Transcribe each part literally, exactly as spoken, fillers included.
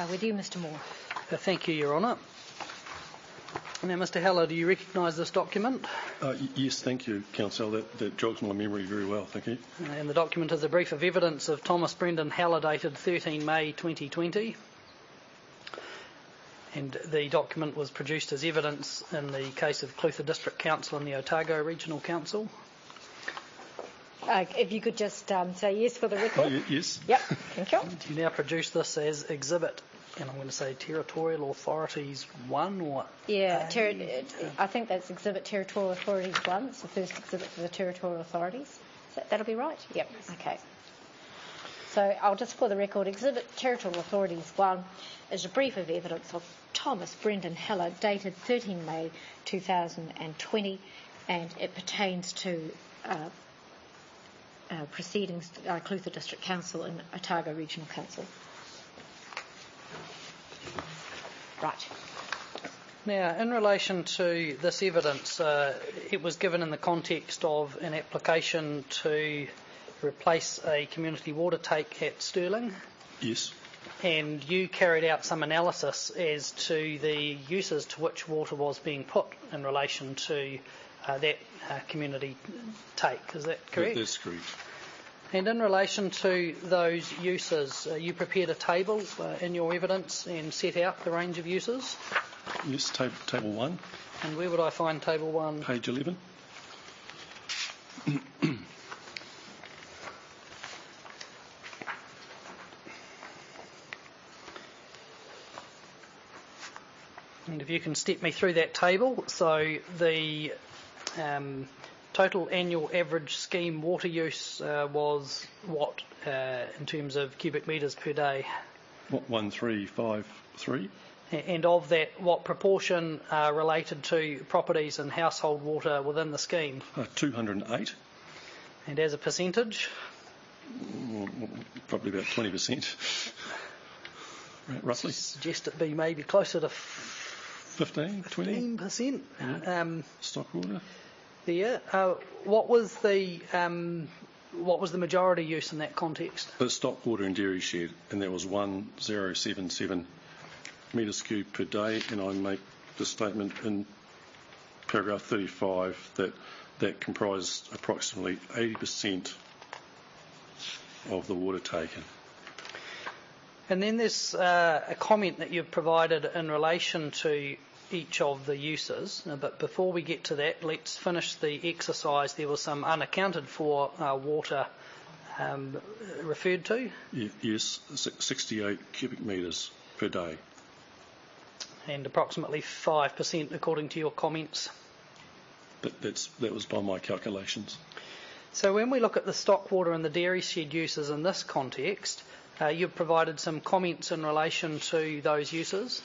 Uh, with you, Mister Moore. Uh, thank you, Your Honour. Now, Mister Heller, do you recognise this document? Uh, y- yes, thank you, Council. That, that jogs my memory very well, thank you. Uh, and the document is a brief of evidence of Thomas Brendan Heller dated thirteen May twenty twenty. And the document was produced as evidence in the case of Clutha District Council and the Otago Regional Council. Uh, if you could just um, say yes for the record. Oh, y- yes. Yep, thank you. Do you now produce this as exhibit, and I'm going to say Territorial Authorities one or? Yeah, ter- I think that's Exhibit Territorial Authorities one. It's the first exhibit for the Territorial Authorities. That, that'll be right? Yep, okay. So I'll just, for the record, Exhibit Territorial Authorities one is a brief of evidence of Thomas Brendan Heller dated thirteen May two thousand twenty, and it pertains to uh, uh, proceedings uh, Clutha District Council and Otago Regional Council. Right. Now, in relation to this evidence, uh, it was given in the context of an application to replace a community water take at Stirling. Yes. And you carried out some analysis as to the uses to which water was being put in relation to uh, that uh, community take. Is that correct? That, that's correct. And in relation to those uses, uh, you prepared a table uh, in your evidence and set out the range of uses? Yes, table, table one. And where would I find table one? Page eleven. And if you can step me through that table. So the um, total annual average scheme water use uh, was what uh, in terms of cubic metres per day? What, one three five three. And of that, what proportion are related to properties and household water within the scheme? Uh, two hundred eight. And as a percentage? Mm, probably about twenty percent. Roughly. Suggest it be maybe closer to fifteen, twenty. fifteen percent. Yeah. Um, Stock water. Yeah. Uh, what was the um, what was the majority use in that context? The stock water and dairy shed, and that was one zero seven seven metres cubed per day. And I make the statement in paragraph thirty-five that that comprised approximately eighty percent of the water taken. And then there's uh, a comment that you've provided in relation to each of the uses. Uh, but before we get to that, let's finish the exercise. There was some unaccounted for uh, water um, referred to. Y- yes, sixty-eight cubic metres per day. And approximately five percent according to your comments. That, that's, that was by my calculations. So when we look at the stock water and the dairy shed uses in this context, uh, you've provided some comments in relation to those uses.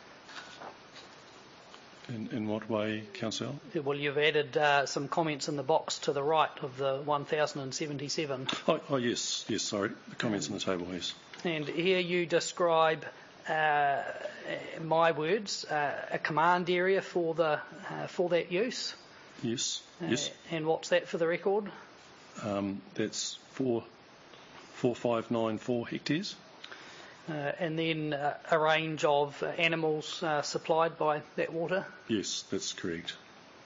In, in what way, Councillor? Well, you've added uh, some comments in the box to the right of the one thousand seventy-seven. Oh, oh yes, yes, sorry. The comments on the table, yes. And here you describe, uh, in my words, uh, a command area for the uh, for that use. Yes, Uh, yes. And what's that for the record? Um, that's four, four five nine four hectares. Uh, and then uh, a range of uh, animals uh, supplied by that water. Yes, that's correct.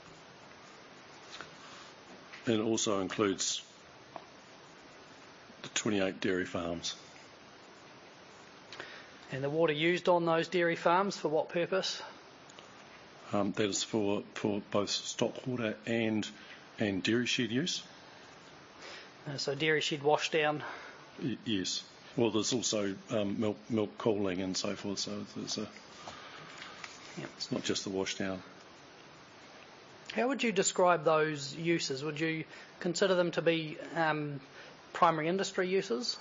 And it also includes the twenty-eight dairy farms. And the water used on those dairy farms, for what purpose? Um, that is for, for both stock water and and dairy shed use. Uh, so dairy shed wash down. Y- yes. Well, there's also um, milk milk cooling and so forth. So there's a. Yep. It's not just the wash down. How would you describe those uses? Would you consider them to be um, primary industry uses?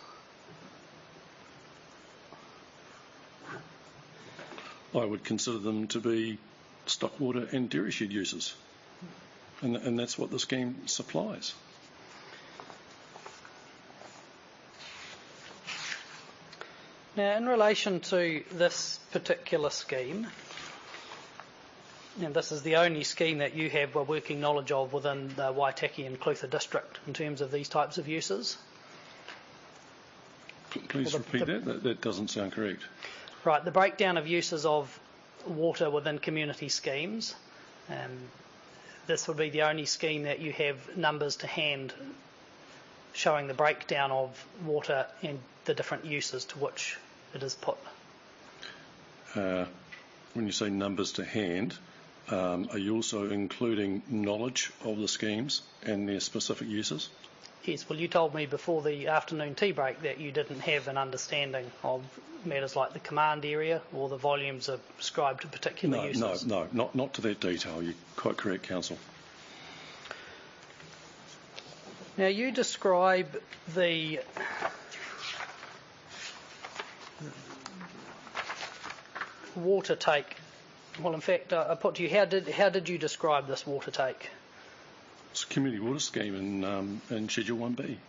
I would consider them to be stock water and dairy shed uses, and and that's what the scheme supplies. Now, in relation to this particular scheme, and this is the only scheme that you have a working knowledge of within the Waitaki and Clutha district in terms of these types of uses. Please Well, the- repeat the- that. that. That doesn't sound correct. Right, the breakdown of uses of water within community schemes. Um, this would be the only scheme that you have numbers to hand showing the breakdown of water and the different uses to which it is put. Uh, when you say numbers to hand, um, are you also including knowledge of the schemes and their specific uses? Yes, well, you told me before the afternoon tea break that you didn't have an understanding of matters like the command area or the volumes are prescribed to particular No, uses. no, no, not, not to that detail. You're quite correct, Council. Now, you describe the water take. Well, in fact, I put to you, how did how did you describe this water take? It's a community water scheme in, um, in Schedule one B.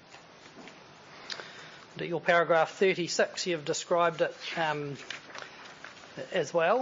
In your paragraph thirty-six, you've described it um, as well.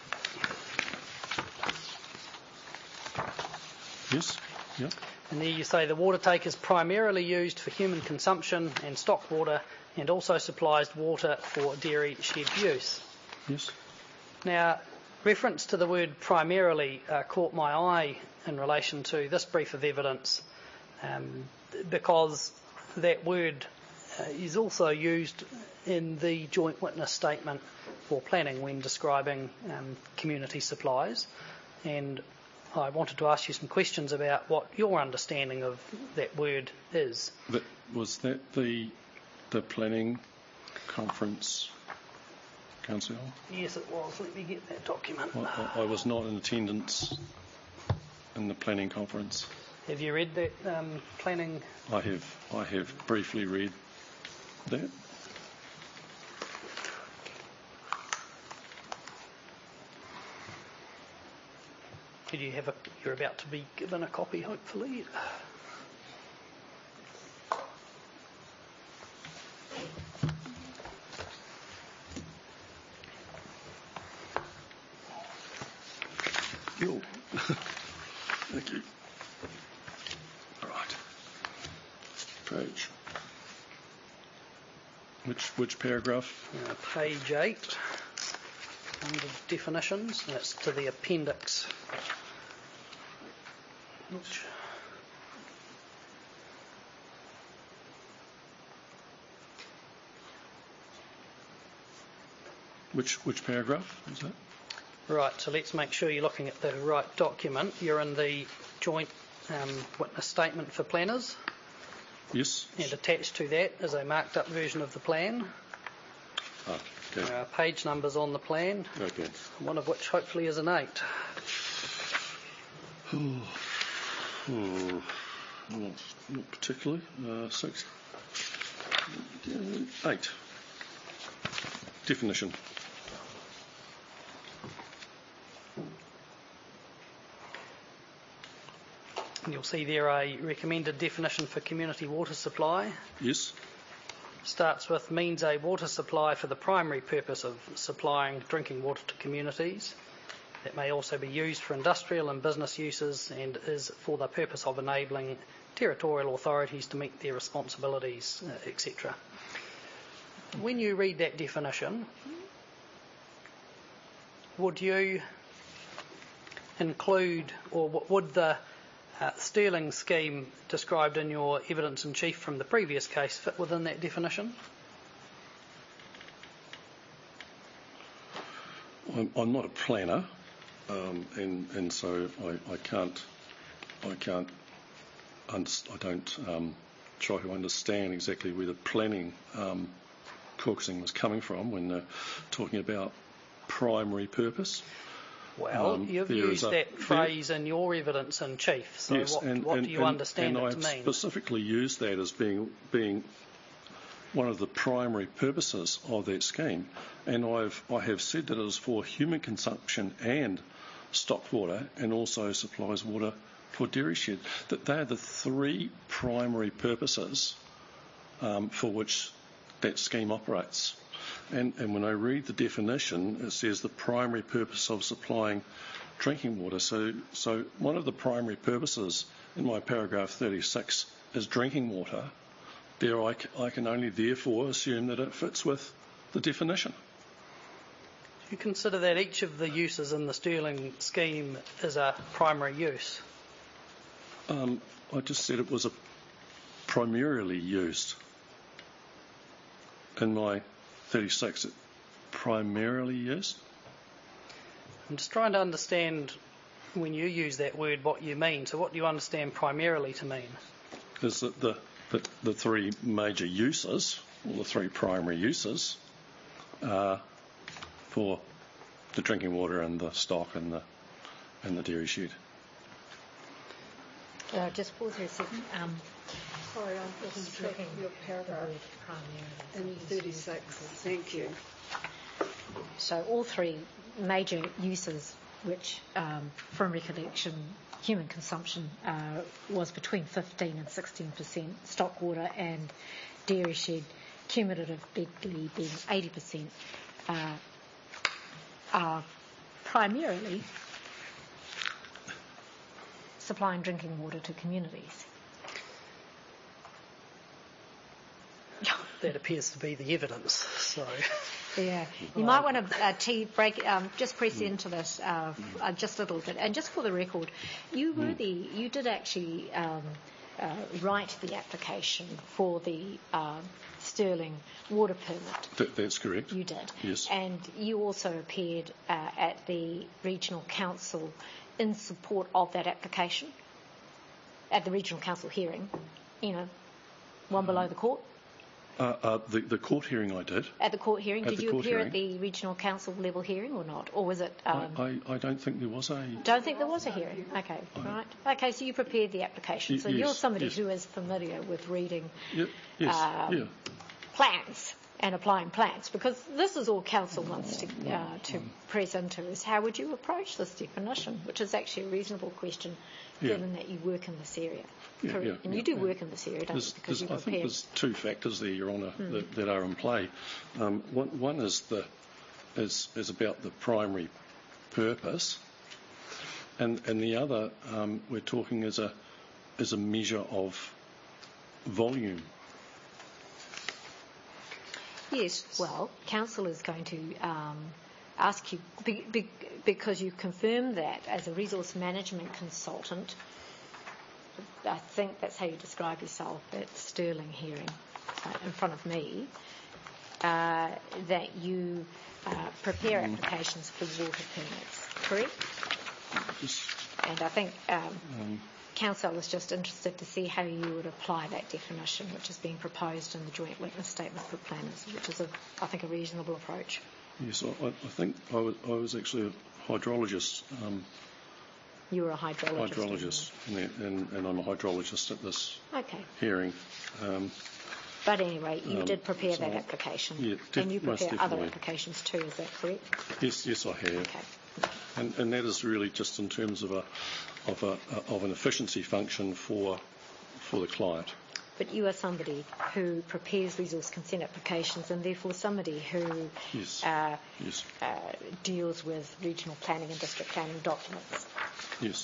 Yes, yeah. And there you say the water take is primarily used for human consumption and stock water and also supplies water for dairy shed use. Yes. Now, reference to the word primarily uh, caught my eye in relation to this brief of evidence um, because that word uh, is also used in the joint witness statement for planning when describing um, community supplies. And I wanted to ask you some questions about what your understanding of that word is. That, was that the the planning conference, Councillor? Yes, it was. Let me get that document. I, I, I was not in attendance in the planning conference. Have you read that um, planning? I have. I have briefly read that. Did you have a? You're about to be given a copy, hopefully. Yo. Thank you. All right. Page. Which which paragraph? Uh, page eight, under definitions. That's to the appendix. Which Which which paragraph is that? Right, so let's make sure you're looking at the right document. You're in the joint um, witness statement for planners, Yes. and attached to that is a marked up version of the plan. Ah, okay. There are page numbers on the plan, Okay. one of which hopefully is an eight. Oh, not, not particularly. Uh, six. Uh, eight. Definition. And you'll see there a recommended definition for community water supply. Yes. Starts with means a water supply for the primary purpose of supplying drinking water to communities. That may also be used for industrial and business uses and is for the purpose of enabling territorial authorities to meet their responsibilities, uh, et cetera. When you read that definition, would you include, or would the uh, Stirling scheme described in your evidence in chief from the previous case fit within that definition? I'm, I'm not a planner, um, and and so I, I can't I can't underst- I don't um, try to understand exactly where the planning um, caucusing was coming from when they're talking about primary purpose. Well, Um, you've there used is a- that phrase in your evidence in chief, so Yes, what, and, what and, do you and, understand and it to I've mean? specifically used that as being being one of the primary purposes of that scheme, and I've I have said that it is for human consumption and stock water, and also supplies water for dairy shed. That they are the three primary purposes um, for which that scheme operates. And, and when I read the definition, it says the primary purpose of supplying drinking water. So, so one of the primary purposes in my paragraph thirty-six is drinking water. There, I, c- I can only therefore assume that it fits with the definition. You consider that each of the uses in the Stirling scheme is a primary use? Um, I just said it was a primarily used. In my thirty-six, it primarily used. I'm just trying to understand, when you use that word, what you mean. So what do you understand primarily to mean? Is that the, the, the three major uses, or the three primary uses, are for the drinking water and the stock and the, and the dairy shed. Uh, just pause here a second. Um, Sorry, I'm just checking your paragraph in thirty-six. Thank you. So all three major uses, which um, from recollection, human consumption uh, was between fifteen and sixteen percent, stock water and dairy shed cumulatively being eighty percent, uh, are primarily supplying drinking water to communities. That appears to be the evidence. So, yeah, you might want to uh, tea break, um, just press into this uh, uh, just a little bit. And just for the record, you were the, you did actually um, uh, write the application for the um, Stirling water permit. That, that's correct. You did. Yes. And you also appeared uh, at the Regional Council in support of that application, at the Regional Council hearing, you know, one below the court. Uh, uh, the, the court hearing I did. At the court hearing, At did the you court appear hearing. at the Regional Council level hearing or not, or was it? Um, I, I, I don't think there was a. Don't think there was a hearing. Okay, right. Okay, so you prepared the application. So Y- you're yes, somebody yes. who is familiar with reading Yeah, yes. um, yeah. plans and applying plans, because this is all council wants to uh, to press into is how would you approach this definition, which is actually a reasonable question, Yeah. given that you work in this area. Yeah, Correct. yeah, and you yeah, do yeah. work in this area, don't There's, you? Because there's, you I think prepared. there's two factors there, Your Honour, that, that are in play. Um, one, one is the is is about the primary purpose, and and the other um, we're talking as a as a measure of volume. Yes, well, council is going to um, ask you, be, be, because you confirmed that as a resource management consultant, I think that's how you describe yourself at Stirling hearing uh, in front of me, uh, that you uh, prepare applications for water permits, correct? Just, And I think um, um, Council is just interested to see how you would apply that definition, which is being proposed in the joint witness statement for planners, which is, a, I think, a reasonable approach. yes, I, I think I was, I was actually a hydrologist. Um, You were a hydrologist. hydrologist, and, and, and I'm a hydrologist at this Okay. hearing. Um, But anyway, you Um, did prepare so- that application. Yeah, def- and you most prepare other definitely. applications too, is that correct? yes, yes, I have. Okay. And, and that is really just in terms of a of a of an efficiency function for for the client. But you are somebody who prepares resource consent applications and therefore somebody who Yes. uh, Yes. uh, deals with regional planning and district planning documents. Yes.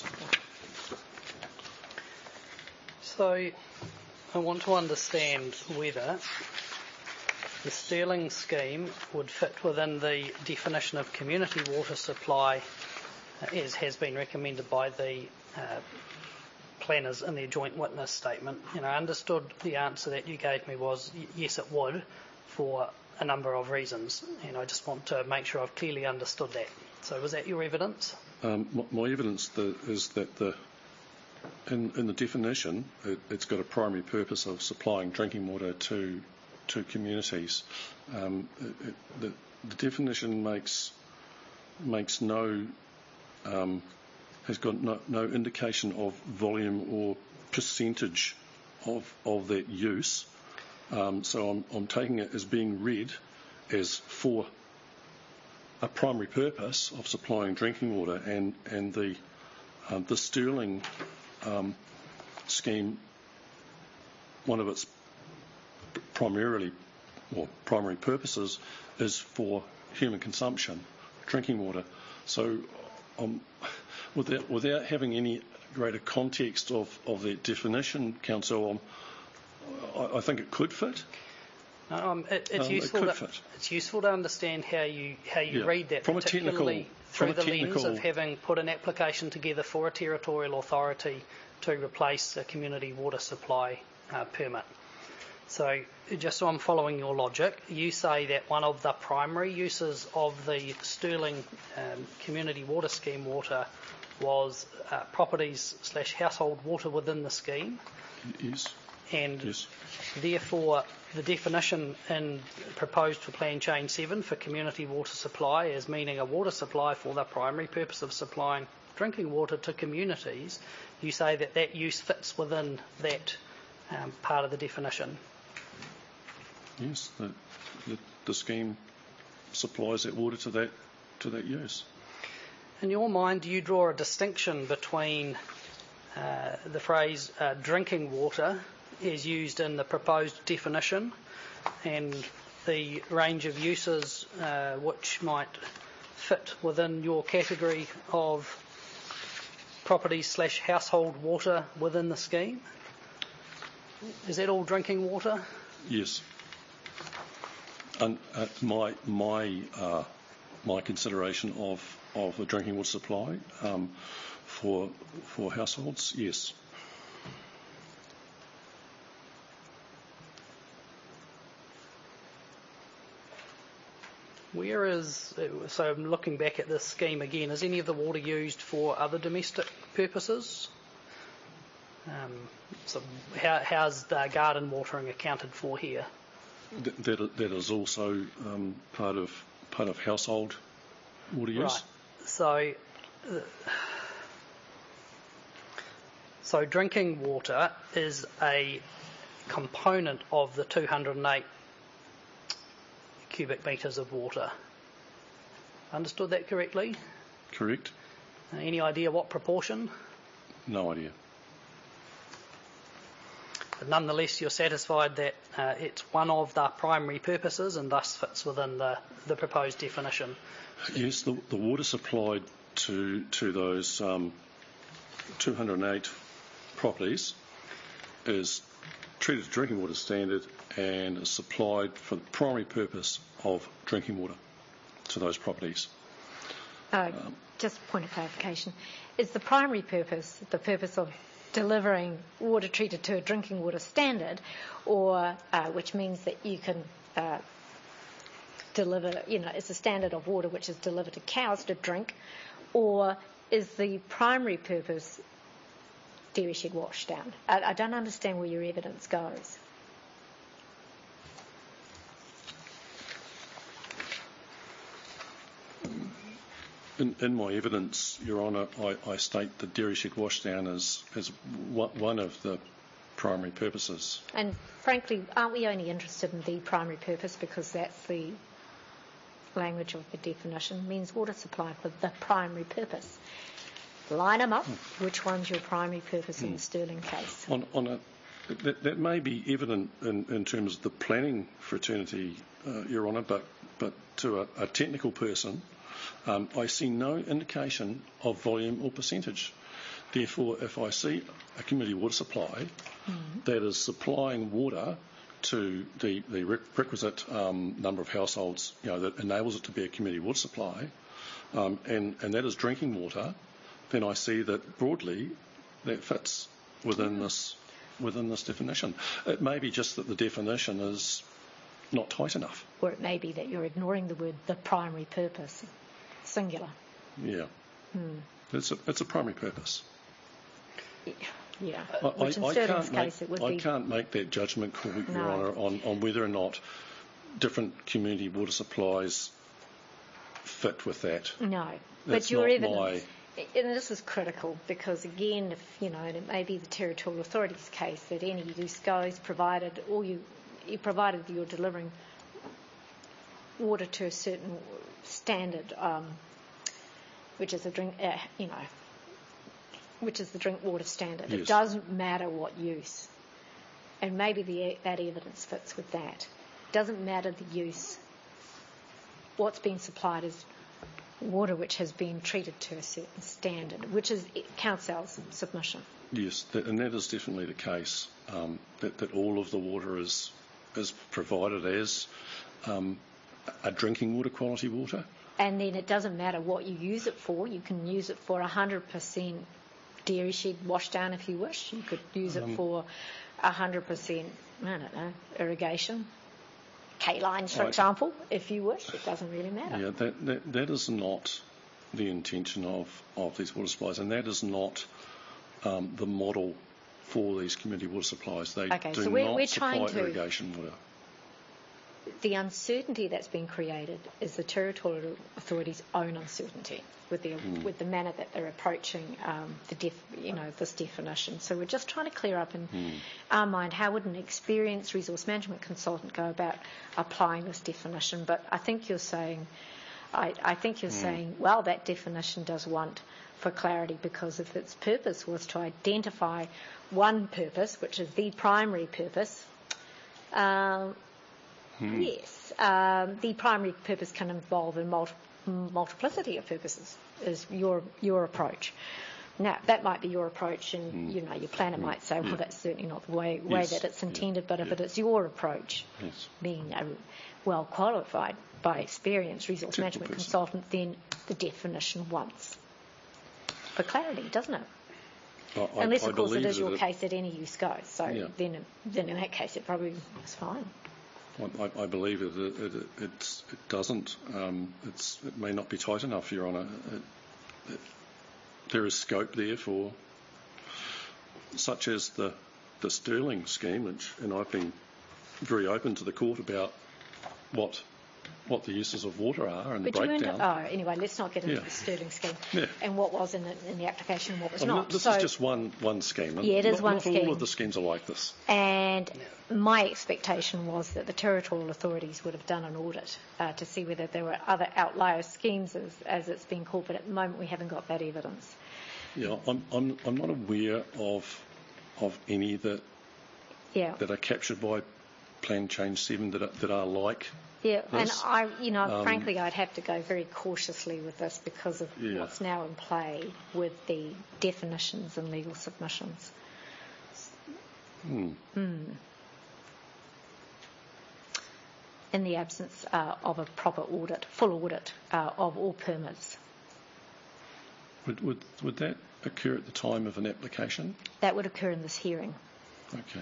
so I want to understand whether the Stirling scheme would fit within the definition of community water supply, uh, as has been recommended by the uh, planners in their joint witness statement. And I understood the answer that you gave me was y- yes, it would, for a number of reasons. And I just want to make sure I've clearly understood that. So was that your evidence? Um, my, my evidence the, is that the in, in the definition it, it's got a primary purpose of supplying drinking water to to communities. Um, it, it, the, the definition makes makes no um, has got no, no indication of volume or percentage of of that use. Um, so I'm, I'm taking it as being read as for a primary purpose of supplying drinking water, and and the um, the Stirling um, scheme, one of its primarily or primary purposes is for human consumption, drinking water. So um, without, without having any greater context of, of that definition, Council, um, I, I think it could fit. Um, it, it's Um, it useful. could to, fit. It's useful to understand how you how you Yeah. read that, From a particularly technical- through from a the lens technical- of having put an application together for a territorial authority to replace a community water supply uh, permit. So, just so I'm following your logic, you say that one of the primary uses of the Stirling um, Community Water Scheme water was uh, properties slash household water within the scheme, Yes. and Yes. therefore the definition in proposed for Plan Change seven for community water supply as meaning a water supply for the primary purpose of supplying drinking water to communities, you say that that use fits within that um, part of the definition. Yes. The, the, the scheme supplies that water to that to that use. In your mind, do you draw a distinction between uh, the phrase uh, drinking water as used in the proposed definition and the range of uses uh, which might fit within your category of properties slash household water within the scheme? Is that all drinking water? Yes. And uh, my my uh, my consideration of of the drinking water supply um, for for households, yes. Where is, so I'm looking back at this scheme again, is any of the water used for other domestic purposes? Um, so how, how's the garden watering accounted for here? Th- that that is also um, part of part of household water use. Right. So, uh, so drinking water is a component of the two hundred eight cubic metres of water. Understood that correctly? Correct. Uh, any idea what proportion? No idea. But nonetheless, you're satisfied that uh, it's one of the primary purposes and thus fits within the, the proposed definition. Yes, the, the water supplied to to those um, two hundred eight properties is treated to drinking water standard and is supplied for the primary purpose of drinking water to those properties. Uh, just a point of clarification. Is the primary purpose the purpose of delivering water treated to a drinking water standard, or uh, which means that you can uh, deliver, you know, it's a standard of water which is delivered to cows to drink, or is the primary purpose dairy shed washdown? I, I don't understand where your evidence goes. In, in my evidence, Your Honour, I, I state the dairy shed washdown as, as one of the primary purposes. And frankly, aren't we only interested in the primary purpose because that's the language of the definition, means water supply for the primary purpose. Line them up. Mm. Which one's your primary purpose mm. in the Stirling case? On, on a, that, that may be evident in, in terms of the planning fraternity, uh, Your Honour, but, but to a, a technical person, um, I see no indication of volume or percentage. Therefore, if I see a community water supply mm. that is supplying water to the, the requisite um, number of households, you know, that enables it to be a community water supply, um, and, and that is drinking water, then I see that broadly that fits within this within this definition. It may be just that the definition is not tight enough. Or it may be that you're ignoring the word the primary purpose, singular. Yeah. Hmm. It's a, it's a primary purpose. Yeah. I, Which in I, Stirling's I case make, it would I be. can't make that judgment call, Your No. Honour, on, on whether or not different community water supplies fit with that. No. That's But your not evidence. my- And this is critical because, again, if you know, and it may be the territorial authority's case that any use goes provided, or you, you provided that you're delivering water to a certain standard, um, which is a drink, uh, you know, which is the drink water standard. Yes. It doesn't matter what use, and maybe the, that evidence fits with that. It doesn't matter the use. What's being supplied is water which has been treated to a certain standard, which is Council's submission. Yes, that, and that is definitely the case, um, that, that all of the water is is provided as um, a drinking water, quality water. And then it doesn't matter what you use it for. You can use it for one hundred percent dairy shed washdown if you wish. You could use it Um, for one hundred percent, I don't know, irrigation, K-lines, for Right. example, if you wish. It doesn't really matter. Yeah, that, that, that is not the intention of, of these water supplies, and that is not um, the model for these community water supplies. They Okay, do so we're- not we're supply trying to- irrigation water. The uncertainty that's been created is the territorial authority's own uncertainty with the with the manner that they're approaching um, the def, you know this definition. So we're just trying to clear up in our mind how would an experienced resource management consultant go about applying this definition. But I think you're saying, I, I think you're saying, well, that definition does want for clarity because if its purpose was to identify one purpose, which is the primary purpose. Um, Yes, um, the primary purpose can involve a multi- multiplicity of purposes. Is your your approach? Now that might be your approach, and you know your planner might say, "Well, that's certainly not the way way Yes, that it's yeah, intended." But if yeah. it is your approach, Yes. being a well qualified by experience resource Technical management person. consultant, then the definition wants for clarity, doesn't it? I, I- Unless, I of course, it believe is your that case that any use goes. So Yeah. then, then in that case, it probably is fine. I, I believe it, it, it, it's, it doesn't. Um, it's, it may not be tight enough, Your Honour. It, it, there is scope there for, such as the, the Stirling scheme, which, and I've been very open to the court about what what the uses of water are and the But you weren't, breakdown. oh, anyway, let's not get into Yeah. the Stirling scheme Yeah. and what was in, it, in the application and what was I mean, not. this so, is just one one scheme. and Yeah, it is not, one not scheme. all of the schemes are like this. and my expectation was that the territorial authorities would have done an audit uh, to see whether there were other outlier schemes, as, as it's been called, but at the moment we haven't got that evidence. Yeah, I'm I'm I'm not aware of of any that Yeah. that are captured by Plan Change Seven that are, that are like. Yeah, and this. I, you know, Um, frankly, I'd have to go very cautiously with this because of Yeah. what's now in play with the definitions and legal submissions. Hmm. In the absence uh, of a proper audit, full audit uh, of all permits. Would, would would that occur at the time of an application? That would occur in this hearing. Okay.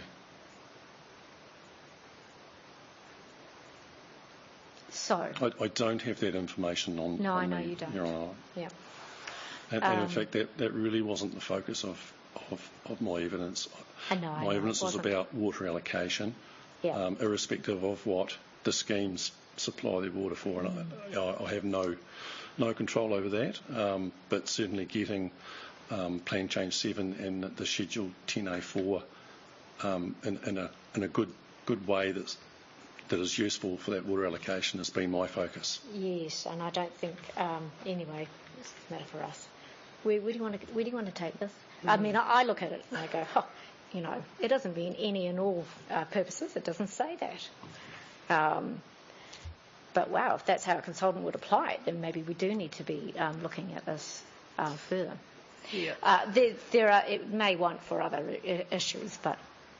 So, I, I don't have that information on. No, on I know me, you don't. Your Honour. yeah. And, and in Um, fact, that, that really wasn't the focus of, of, of my evidence. I know, I My know, it evidence was wasn't. about water allocation, Yeah. um, irrespective of what the schemes supply their water for. And I, I, I have no no control over that, um, but certainly getting um, Plan Change seven and the Schedule ten A four um, in, in, a, in a good good way that's, that is useful for that water allocation has been my focus. Yes, and I don't think, um, anyway, it's a matter for us. Where, where, do you want to, where do you want to take this? I mean, I, I look at it and I go, oh, you know, it doesn't mean any and all uh, purposes. It doesn't say that. Um, but wow, if that's how a consultant would apply it, then maybe we do need to be um, looking at this uh, further. Yeah. Uh, there, there are, it may want for other I- issues, but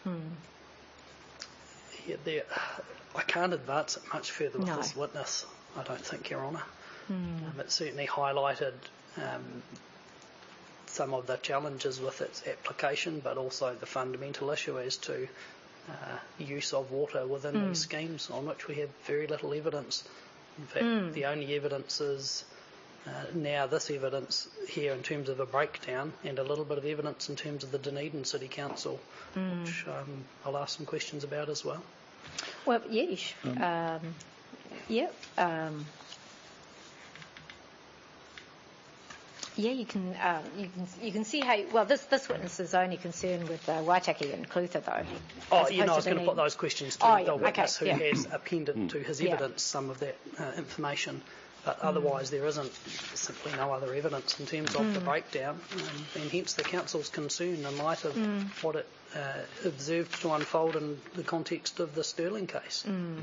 Yeah, there, I can't advance it much further with No. this witness, I don't think, Your Honour. Um, it certainly highlighted um, some of the challenges with its application, but also the fundamental issue as to uh, use of water within these schemes, on which we have very little evidence. In fact, the only evidence is uh, now this evidence here in terms of a breakdown, and a little bit of evidence in terms of the Dunedin City Council, which um, I'll ask some questions about as well. well, yes, um, yeah. Um, Yeah, you can um, you can you can see how well this this witness is only concerned with uh, Waitaki and Clutha though. Oh, as you know, I was opposed to going to Dunedin. put those questions to Oh, the yeah, witness okay, who yeah. has appended to his Yeah. evidence some of that uh, information. But otherwise, there isn't simply no other evidence in terms of the breakdown, um, and hence the council's concern in light of what it uh, observed to unfold in the context of the Stirling case.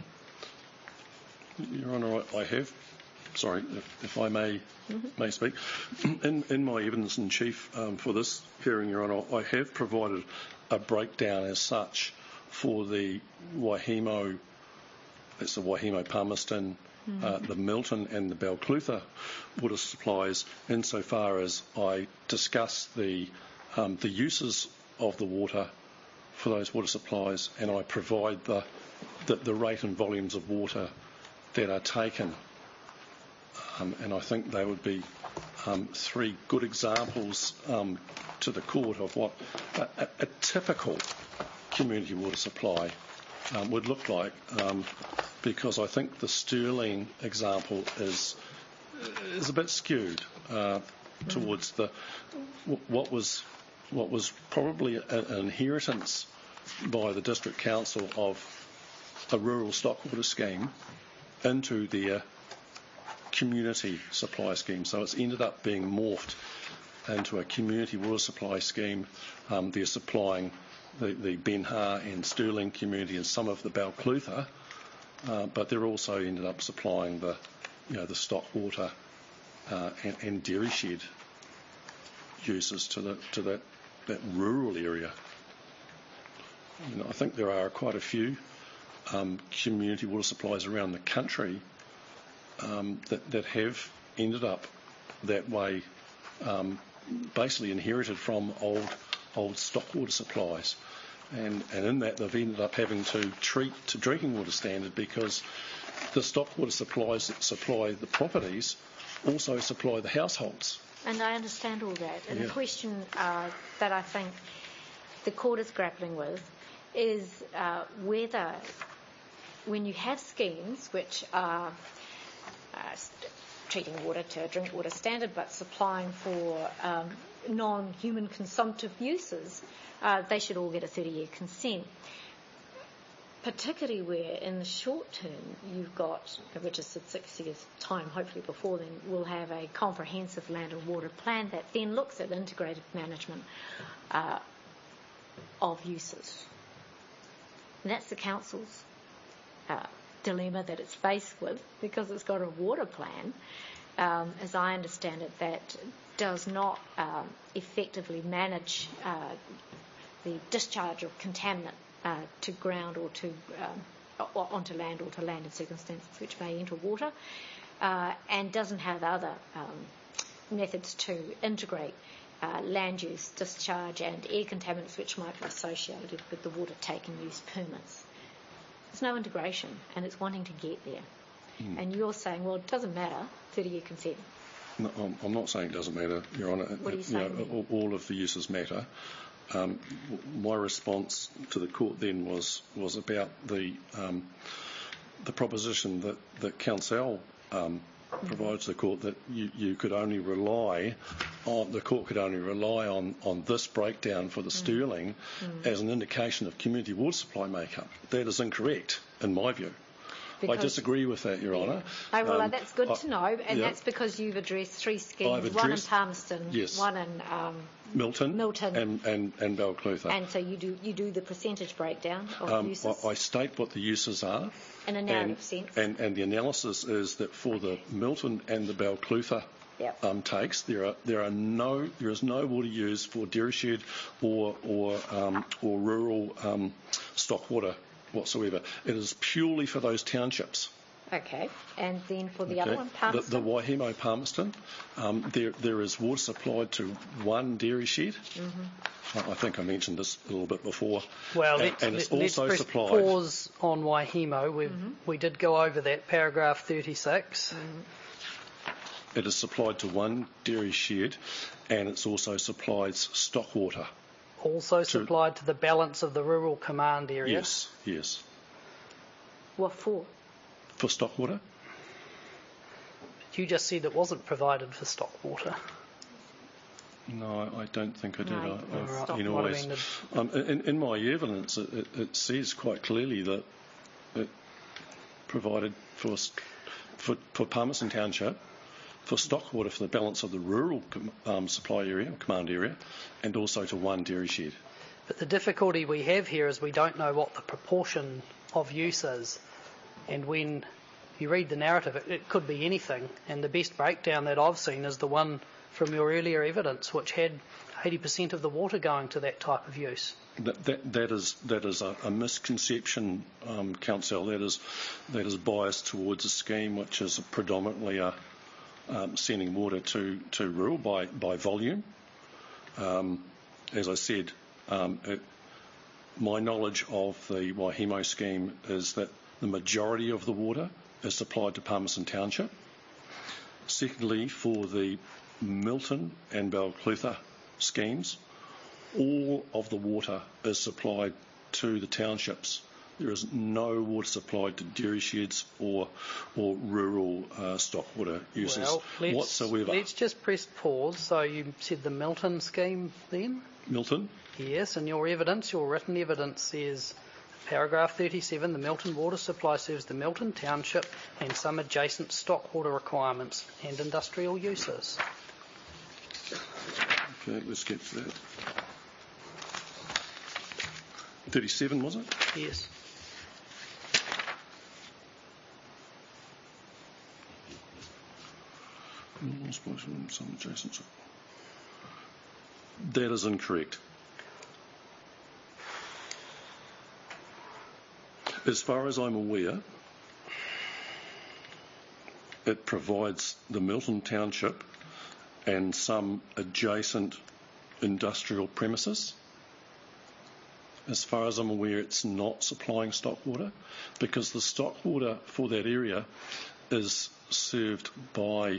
Your Honour, I, I have, sorry, if, if I may may speak, in, in my evidence in chief um, for this hearing, Your Honour, I have provided a breakdown as such for the Waihemo, that's the Waihemo Palmerston, mm. uh, the Milton and the Balclutha water supplies, insofar as I discuss the um, the uses of the water for those water supplies, and I provide the, the, the rate and volumes of water that are taken. Um, and I think they would be um, three good examples um, to the court of what a, a, a typical community water supply um, would look like, um, because I think the Stirling example is is a bit skewed uh, towards the what was what was probably an inheritance by the district council of a rural stockwater scheme into their community supply scheme. So it's ended up being morphed into a community water supply scheme. Um, they're supplying the, the Benha and Stirling community and some of the Balclutha, uh, but they're also ended up supplying the, you know, the stockwater uh, and, and dairy shed uses to the to that that rural area. You know, I think there are quite a few um, community water supplies around the country um, that that have ended up that way, um, basically inherited from old old stockwater supplies, and and in that they've ended up having to treat to drinking water standard because the stockwater supplies that supply the properties also supply the households. And I understand all that. And Yeah. the question uh, that I think the court is grappling with is uh, whether, when you have schemes which are uh, st- treating water to a drink water standard but supplying for um, non-human consumptive uses, uh, they should all get a thirty-year consent. Particularly where in the short term you've got, which is at six years' time, hopefully before then, we'll have a comprehensive land and water plan that then looks at integrated management uh, of uses. And that's the council's uh, dilemma that it's faced with, because it's got a water plan, um, as I understand it, that does not um, effectively manage uh, the discharge of contaminant Uh, to ground or to um, or onto land or to landed circumstances which may enter water, uh, and doesn't have other um, methods to integrate uh, land use, discharge and air contaminants which might be associated with the water take and use permits. There's no integration, and it's wanting to get there. Mm. And you're saying, well, it doesn't matter, thirty-year consent. No, I'm, I'm not saying it doesn't matter, Your Honour. What are you you saying? know, all, all of the uses matter. Um, my response to the court then was was about the um, the proposition that that Council um, mm-hmm. provides the court that you, you could only rely on the court could only rely on, on this breakdown for the mm-hmm. Stirling mm-hmm. as an indication of community water supply makeup. That is incorrect in my view. Because I disagree with that, Your yeah. Honour. Oh, well, um, that's good I, to know, and yeah. that's because you've addressed three schemes, I've one in addressed- Palmerston, yes. one in um, Milton, Milton. and, and, and Balclutha. And so you do you do the percentage breakdown of Um, uses I, I state what the uses are. in a narrative and, sense. And, and the analysis is that for the Milton and the Balclutha Yep. um, takes, there are there are no there is no water used for dairy shed or or um, or rural um, stock water whatsoever. It is purely for those townships. Okay, and then for the Okay. other one, The, Palmerston? the Waihemo Palmerston, um, there there is water supplied to one dairy shed. Mm-hmm. I, I think I mentioned this a little bit before. Well, and, let's, and it's let, let's also press supplied. pause on Waihemo. We Mm-hmm. we did go over that, paragraph thirty-six. Mm-hmm. It is supplied to one dairy shed, and it's also supplied stock water. Also supplied to the balance of the rural command area. Yes, yes. What for? For stock water? You just said it wasn't provided for stock water. No, I don't think I did. No, I, it's I, stock you know, water. always, Might have um, in, in my evidence, it, it, it says quite clearly that it provided for for, for Palmerston Township for stock water for the balance of the rural com, um, supply area, command area, and also to one dairy shed. But the difficulty we have here is we don't know what the proportion of use is. And when you read the narrative, it, it could be anything. And the best breakdown that I've seen is the one from your earlier evidence, which had eighty percent of the water going to that type of use. That, that, that is that is a, a misconception, um, Council. That is that is biased towards a scheme which is predominantly a, um, sending water to, to rural by, by volume. Um, as I said, um, it, my knowledge of the Waihemo scheme is that the majority of the water is supplied to Palmerston Township. Secondly, for the Milton and Balclutha schemes, all of the water is supplied to the townships. There is no water supplied to dairy sheds or or rural uh, stock water users well, let's, whatsoever. Let's just press pause. So you said the Milton scheme then? Milton? Yes, and your evidence, your written evidence says, paragraph thirty-seven, the Milton water supply serves the Milton Township and some adjacent stock water requirements and industrial uses. Okay, let's get to that. thirty-seven, was it? Yes. Some adjacent. That is incorrect. As far as I'm aware, it provides the Milton Township and some adjacent industrial premises. As far as I'm aware, it's not supplying stock water, because the stock water for that area is served by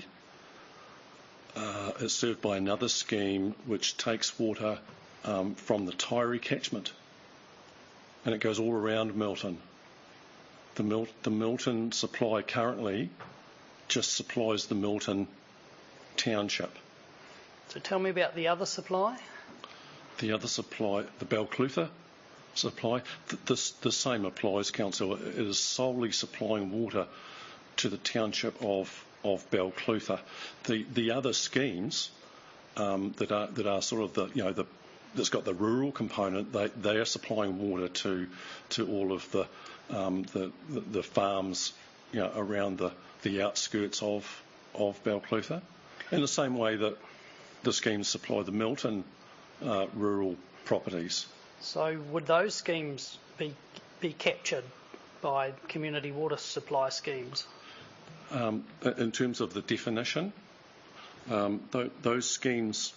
uh, is served by another scheme which takes water um, from the Taieri catchment, and it goes all around Milton. The, Mil- the Milton supply currently just supplies the Milton Township. So tell me about the other supply. The other supply, the Balclutha supply, th- this, the same applies, Council. It is solely supplying water to the township of of Balclutha. The the other schemes um, that are that are sort of the you know the that's got the rural component. They they are supplying water to to all of the um, the, the the farms you know around the the outskirts of of Balclutha, in the same way that the schemes supply the Milton uh, rural properties. So would those schemes be be captured by community water supply schemes? Um, in terms of the definition, um, th- those schemes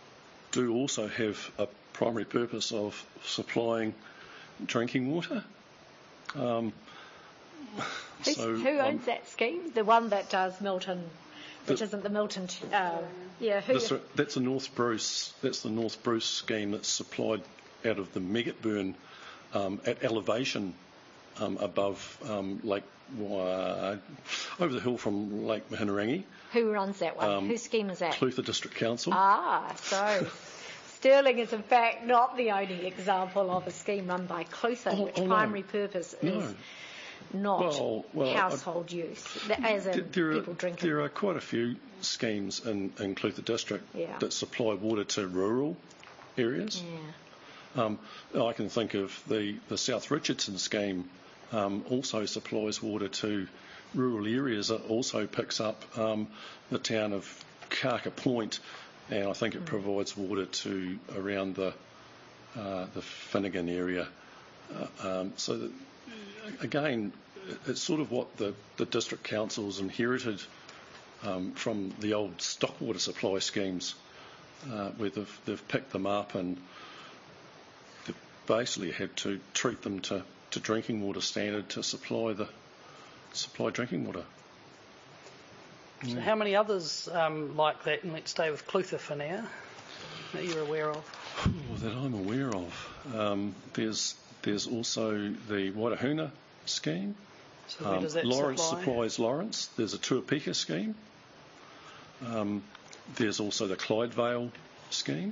do also have a primary purpose of supplying drinking water. Um, Who's, so, who owns um, that scheme? The one that does Milton, which The- isn't the Milton. Uh, yeah, who? That's, that's the North Bruce. That's the North Bruce scheme that's supplied out of the Meggetburn um, at elevation um, above um, Lake uh, over the hill from Lake Mahinarangi. Who runs that one? Um, Whose scheme is that? Clutha District Council. Ah, so Stirling is in fact not the only example of a scheme run by Clutha, Oh, which oh, no. primary purpose No. is not Well, well, household use, as in there, people are, drinking. there are quite a few schemes in, in Clutha District Yeah. that supply water to rural areas. Yeah. Um, I can think of the, the South Richardson scheme um, also supplies water to rural areas. It also picks up um, the town of Carker Point, and I think it mm. provides water to around the uh, the Finnegan area. Uh, um, so that, again, it's sort of what the, the district councils inherited um, from the old stock water supply schemes, uh, where they've, they've picked them up and they've basically had to treat them to, to drinking water standard to supply the supply drinking water. So Yeah. how many others um, like that, and let's stay with Clutha for now, that you're aware of? Oh, that I'm aware of. Um, there's there's also the Waitahuna scheme. So where Um, does that Lawrence supply? supplies Lawrence. There's a Tuapeka scheme. Um, there's also the Clydevale scheme.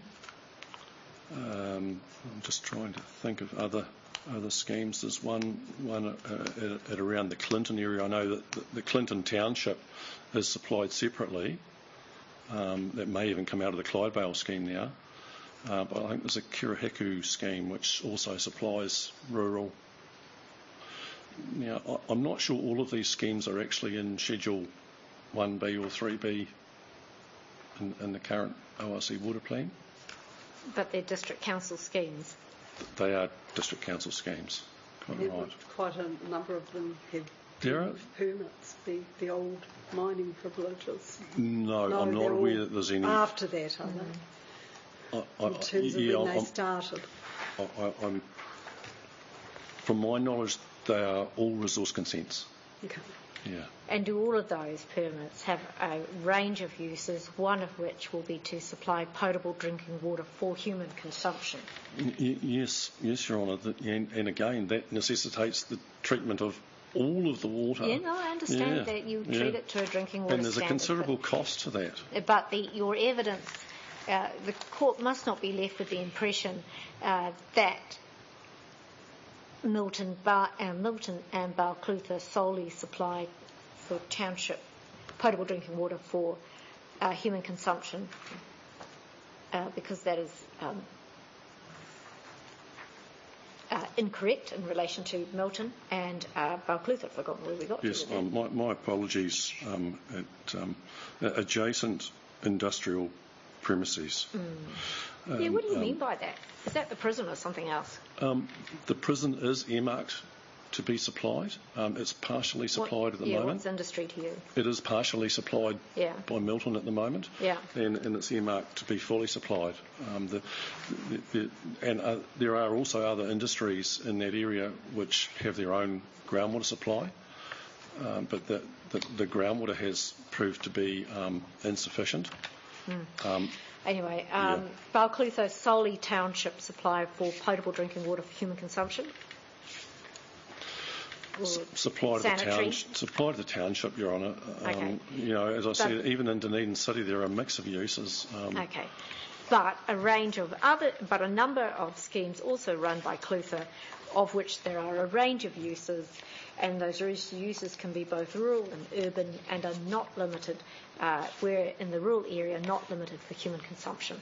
Um, I'm just trying to think of other other schemes. There's one one uh, at, at around the Clinton area. I know that the, the Clinton Township is supplied separately. Um, that may even come out of the Clydevale scheme now. Uh, but I think there's a Kirahiku scheme which also supplies rural. Now, I, I'm not sure all of these schemes are actually in Schedule one B or three B in, in the current O R C water plan. But they're district council schemes. They are district council schemes. Quite Yeah, right. Quite a number of them have There are- permits, the, the old mining privileges. No, No, I'm not they're aware all that there's any. After that, are they? I, I, In terms of yeah, when they I'm, started. I, I, I'm, from my knowledge, they are all resource consents. Okay. Yeah. And do all of those permits have a range of uses, one of which will be to supply potable drinking water for human consumption? Y- y- yes, yes, Your Honour. That- And, and again, that necessitates the treatment of all of the water. Yeah, no, I understand Yeah, that you yeah. treat it to a drinking water And there's a standard, considerable cost to that. But, but the, your evidence, uh, the court must not be left with the impression uh, that Milton, Bar, uh, Milton and Balclutha solely supply for township potable drinking water for uh, human consumption, uh, because that is um, uh, incorrect in relation to Milton and uh, Balclutha. I've forgotten where we got Yes, to. with um, my, my apologies. Um, at um, adjacent industrial premises. that. Yeah, what do you um, mean by that? Is that the prison or something else? Um, the prison is earmarked to be supplied. Um, it's partially supplied What- at the yeah, moment. what's industry to you? It is partially supplied Yeah. by Milton at the moment. Yeah. And, and it's earmarked to be fully supplied. Um, the, the, the, and uh, there are also other industries in that area which have their own groundwater supply, um, but the, the, the groundwater has proved to be um, insufficient. Um, Anyway, um, Yeah. Balclutha solely township supply for potable drinking water for human consumption? Or Supply to the sanitary? town, supply to the township, Your Honour. Um, Okay. You know, as I But- said, even in Dunedin City, there are a mix of uses. Um, Okay. But a range of other, but a number of schemes also run by Clutha, of which there are a range of uses, and those uses can be both rural and urban and are not limited, uh, where in the rural area, not limited for human consumption.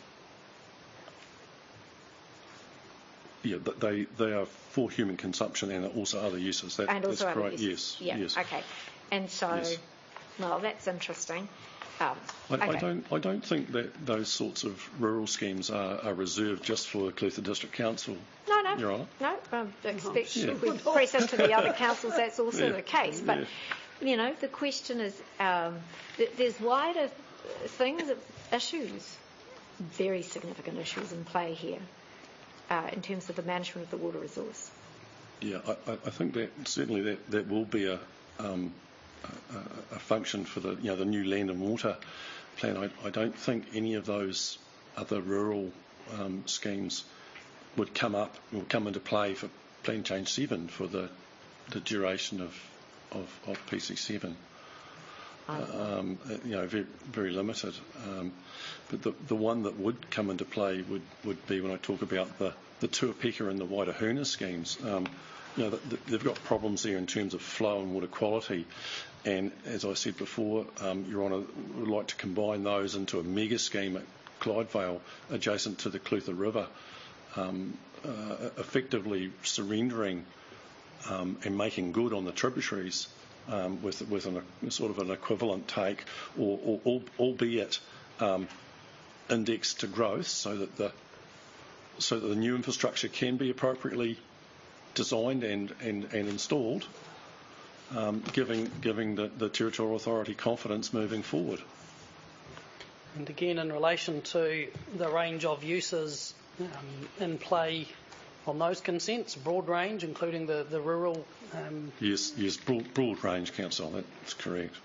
Yeah, but they they are for human consumption and also other uses. That, And that's also other correct. uses. Yes. Yeah, Yes. okay. And so, Yes. well, that's interesting. Um, I, okay. I don't. I don't think that those sorts of rural schemes are, are reserved just for the Clutha District Council. No, no, Your Honour. no. I expect Yeah. if we press into the other councils, that's also Yeah. the case. But Yeah. you know, the question is, um, th- there's wider things, issues, very significant issues in play here, uh, in terms of the management of the water resource. Yeah, I, I I think that certainly that, that will be a, um, a a function for the you know the new land and water plan. I, I don't think any of those other rural um, schemes would come up will come into play for Plan Change Seven for the the duration of of, of P C seven. Um, uh, you know, very, very limited. Um, but the the one that would come into play would, would be when I talk about the the Tuapeka and the Waitahuna schemes. Um, you know, the, the, they've got problems there in terms of flow and water quality. And as I said before, um, Your Honour, would like to combine those into a mega scheme at Clydevale, adjacent to the Clutha River, um, uh, effectively surrendering um, and making good on the tributaries. Um, with with an, a sort of an equivalent take, or, or, or albeit um, indexed to growth, so that the so that the new infrastructure can be appropriately designed and and, and installed, um, giving giving the, the territorial authority confidence moving forward. And again, in relation to the range of uses um, in play on those consents, broad range, including the, the rural. Um, Yes, yes, broad, broad range, Council. That's correct.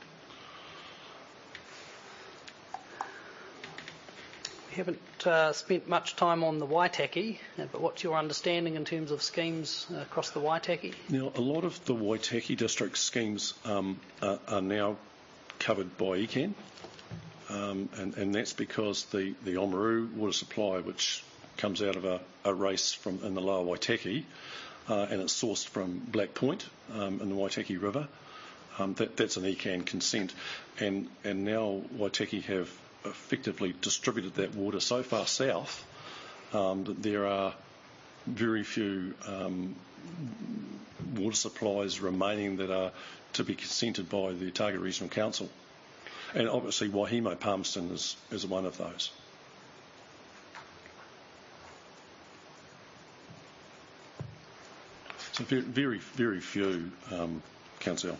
we haven't uh, spent much time on the Waitaki, uh, but what's your understanding in terms of schemes uh, across the Waitaki? Now, a lot of the Waitaki district schemes um, are, are now covered by E C A N, um, and, and that's because the, the Oamaru water supply, which comes out of a, a race from in the lower Waitaki, uh, and it's sourced from Black Point um, in the Waitaki River. Um, that, that's an E C A N consent, and and now Waitaki have effectively distributed that water so far south um, that there are very few um, water supplies remaining that are to be consented by the Otago Regional Council, and obviously Wahimo Palmerston is is one of those. So very, very, very few, um, Councillor.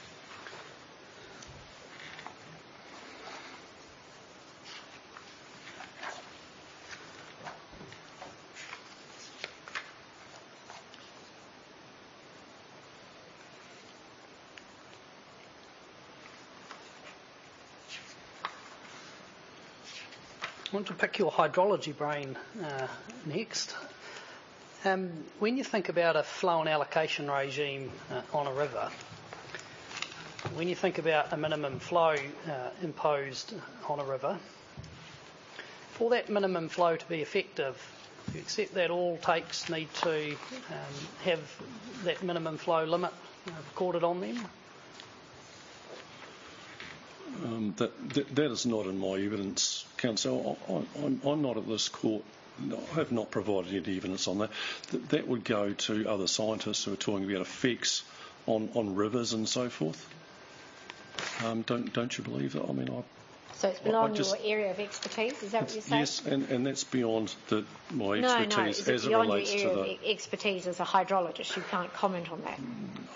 I want to pick your hydrology brain uh, next. Um, when you think about a flow and allocation regime uh, on a river, when you think about a minimum flow uh, imposed on a river, for that minimum flow to be effective, you accept that all takes need to um, have that minimum flow limit uh, recorded on them? Um, that, that that is not in my evidence, Councillor. I, I, I'm, I'm not at this court. I have not provided any evidence on that. That, that would go to other scientists who are talking about effects on, on rivers and so forth. Um, don't don't you believe that? I mean, I. So it's beyond I just, your area of expertise. Is that what you're saying? Yes, and, and that's beyond the, my no, expertise no. Is as it it beyond relates your to area the. of expertise as a hydrologist? You can't comment on that.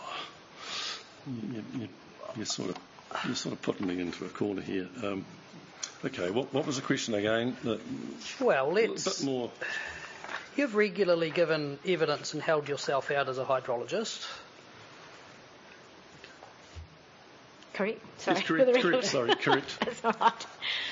You, you, you sort of. You're sort of putting me into a corner here. Um, okay, what, what was the question again? The, well, let's... A bit more... You've regularly given evidence and held yourself out as a hydrologist. Correct? Sorry. Yes, correct, correct, sorry, correct. That's all right.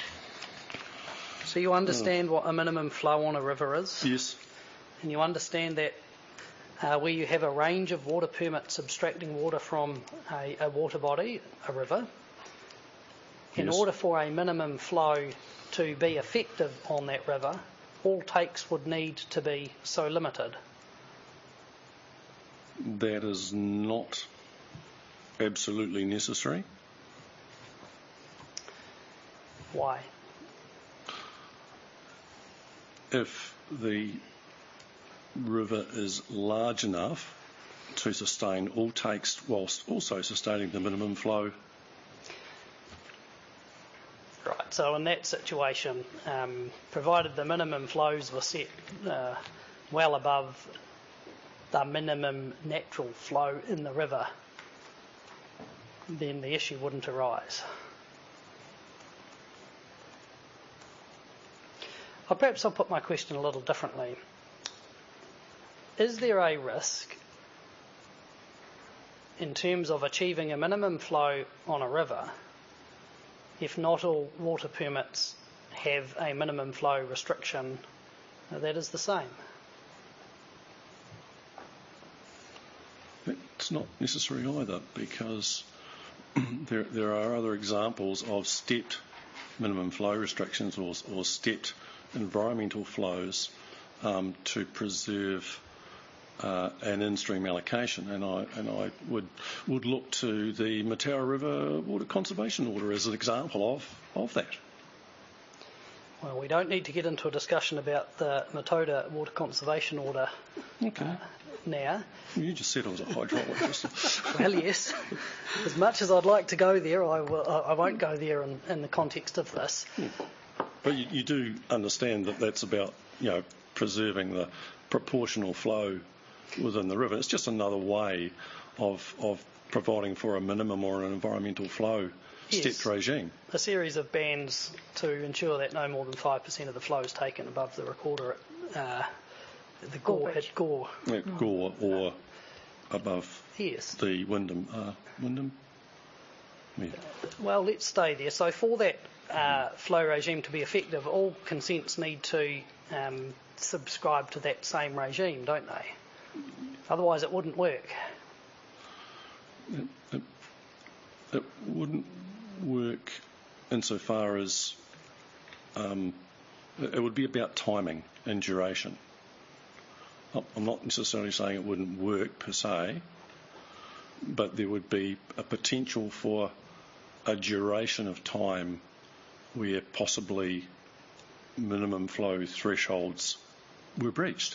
So you understand oh. what a minimum flow on a river is? Yes. And you understand that Uh, where you have a range of water permits abstracting water from a, a water body, a river, in yes. order for a minimum flow to be effective on that river, all takes would need to be so limited. That is not absolutely necessary. Why? If the river is large enough to sustain all takes whilst also sustaining the minimum flow. Right, so in that situation, um, provided the minimum flows were set uh, well above the minimum natural flow in the river, then the issue wouldn't arise. Or perhaps I'll put my question a little differently. Is there a risk in terms of achieving a minimum flow on a river if not all water permits have a minimum flow restriction that is the same? It's not necessary either, because there there are other examples of stepped minimum flow restrictions or, or stepped environmental flows um, to preserve Uh, an in-stream allocation, and I and I would would look to the Mataura River Water Conservation Order as an example of of that. Well, we don't need to get into a discussion about the Mataura Water Conservation Order okay. uh, now. You just said I was a hydrologist. Well, yes. As much as I'd like to go there, I, will, I won't go there in, in the context of this. But you, you do understand that that's about, you know, preserving the proportional flow within the river. It's just another way of of providing for a minimum or an environmental flow yes. stepped regime. A series of bans to ensure that no more than five percent of the flow is taken above the recorder at uh, the Gore, at Gore. At mm. Gore or above yes. the Wyndham. Uh, Wyndham? Yeah. Well, let's stay there. So for that uh, flow regime to be effective, all consents need to um, subscribe to that same regime, don't they? Otherwise it wouldn't work. It, it, it wouldn't work insofar as um, it would be about timing and duration. I'm not necessarily saying it wouldn't work per se, but there would be a potential for a duration of time where possibly minimum flow thresholds were breached.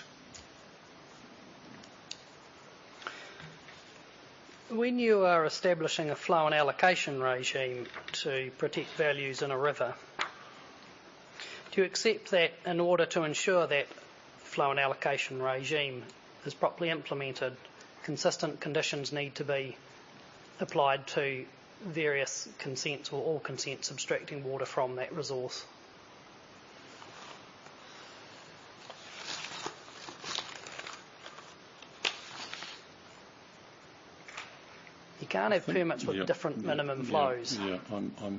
When you are establishing a flow and allocation regime to protect values in a river, do you accept that in order to ensure that flow and allocation regime is properly implemented, consistent conditions need to be applied to various consents or all consents abstracting water from that resource. You can't have permits with Yeah, different yeah, minimum yeah, flows. Yeah, I'm, I'm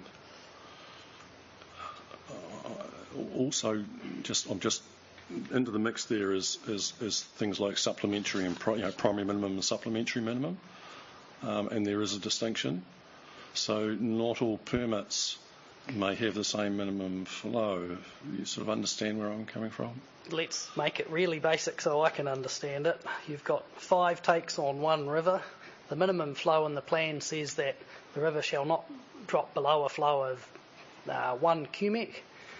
uh, also just I'm just into the mix there is is, is things like supplementary and pri, you know, primary minimum and supplementary minimum, um, and there is a distinction. So not all permits may have the same minimum flow. You sort of understand where I'm coming from? Let's make it really basic so I can understand it. You've got five takes on one river. The minimum flow in the plan says that the river shall not drop below a flow of uh, one cubic.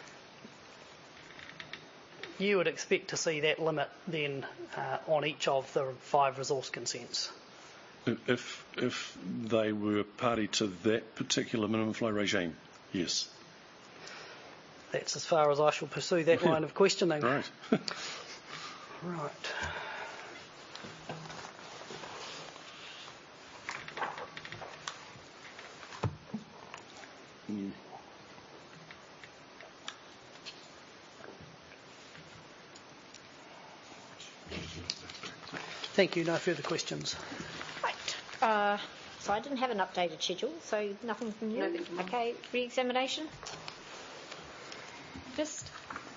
You would expect to see that limit then uh, on each of the five resource consents. If if they were party to that particular minimum flow regime, yes. That's as far as I shall pursue that line of questioning. Right. Right. Mm. Thank you. No further questions. Right. Uh, so I didn't have an updated schedule, so nothing from you? Nothing from me. Okay. Re-examination? Just,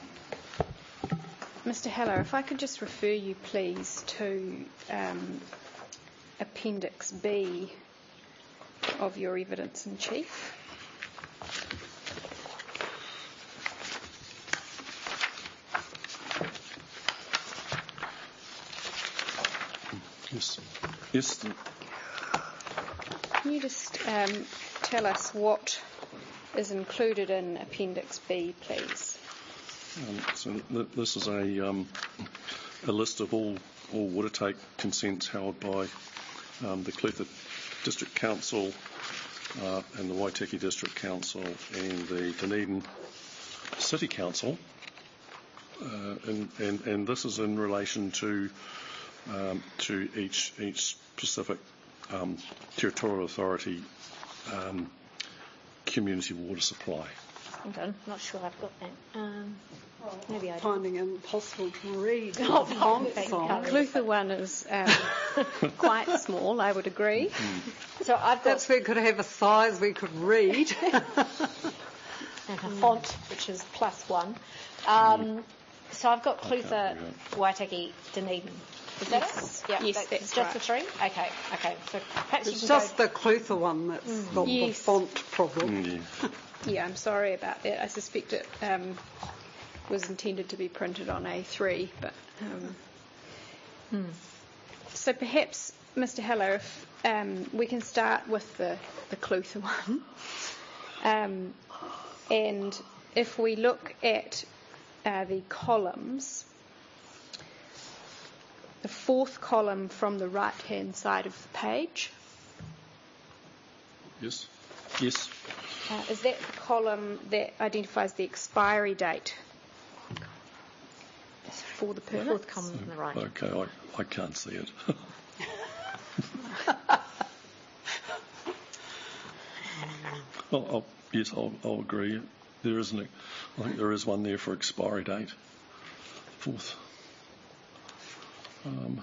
Mister Heller, if I could just refer you, please, to um, Appendix B of your evidence in chief. Yes. Yes. Can you just um, tell us what is included in Appendix B, please? Um, so th- this is a um, a list of all all water take consents held by um, the Clutha District Council uh, and the Waitaki District Council and the Dunedin City Council, uh, and, and and this is in relation to um, to each each specific um, territorial authority um, community water supply. Hold on. Not sure I've got that. Um, maybe I do. Finding it impossible to read. Oh, the font thank size. you. Clutha one is um, quite small, I would agree. So I've got That's where we could have a size we could read. and a font, which is plus one. Um, so I've got Clutha, Waitaki, Dunedin. Is that Yes. it? Yeah, Yes, that's, that's just right. the three? Okay, okay. So perhaps you It's can just go... the Clutha one that's got the Yes. font problem. Mm, yeah. Yeah, I'm sorry about that. I suspect it um, was intended to be printed on A three, but um, so perhaps, Mister Heller, if um, we can start with the the Clutha one, um, and if we look at uh, the columns, the fourth column from the right-hand side of the page. Yes. Yes. Uh, is that the column that identifies the expiry date for the permit? Fourth column on the right. Okay, I, I can't see it. I'll, I'll, yes, I'll, I'll agree. There isn't. A, I think there is one there for expiry date. Fourth. Um,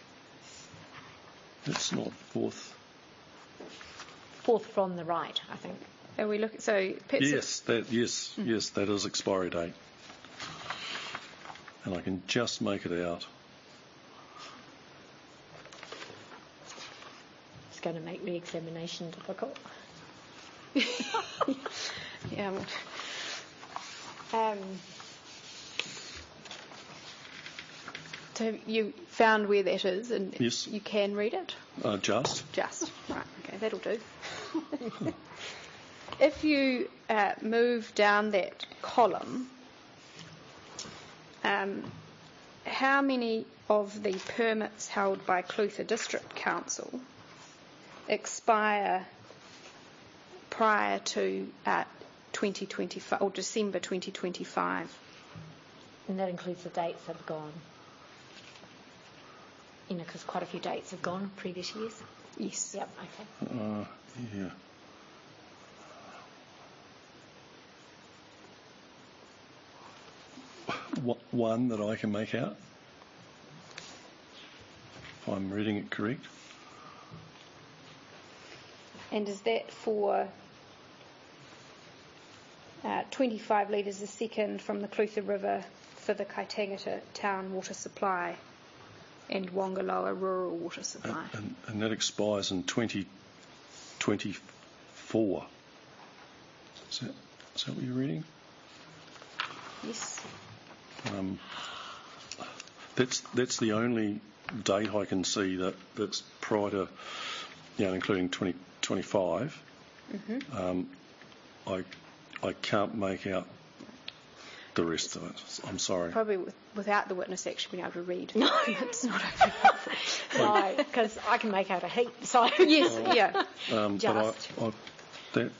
it's not fourth. Fourth from the right, I think. Are we look so? perhaps Yes, that yes, yes, that is expiry date, and I can just make it out. It's going to make re-examination difficult. Yeah. Um, so you found where that is, and Yes. you can read it. Uh, just. Just right. Okay, that'll do. If you uh, move down that column, um, how many of the permits held by Clutha District Council expire prior to uh, twenty twenty-five or December twenty twenty-five? And that includes the dates that have gone. you know, because quite a few dates have gone previous years. Yes. Yep, okay. Uh, yeah. Wha- One that I can make out, if I'm reading it correct. And is that for uh, twenty-five litres a second from the Clutha River for the Kaitangata town water supply and Wangaloa rural water supply? And, and that expires in twenty twenty-four. Is that, is that what you're reading? Yes. Um, that's that's the only date I can see that, that's prior to, you know, including twenty twenty-five. Mm-hmm. Um, I I can't make out the rest of it. I'm sorry. Probably with, without the witness actually being able to read. No, it's not open helpful. No, because I can make out a heap. So Yes, yeah. Um, but I, Just. I, that,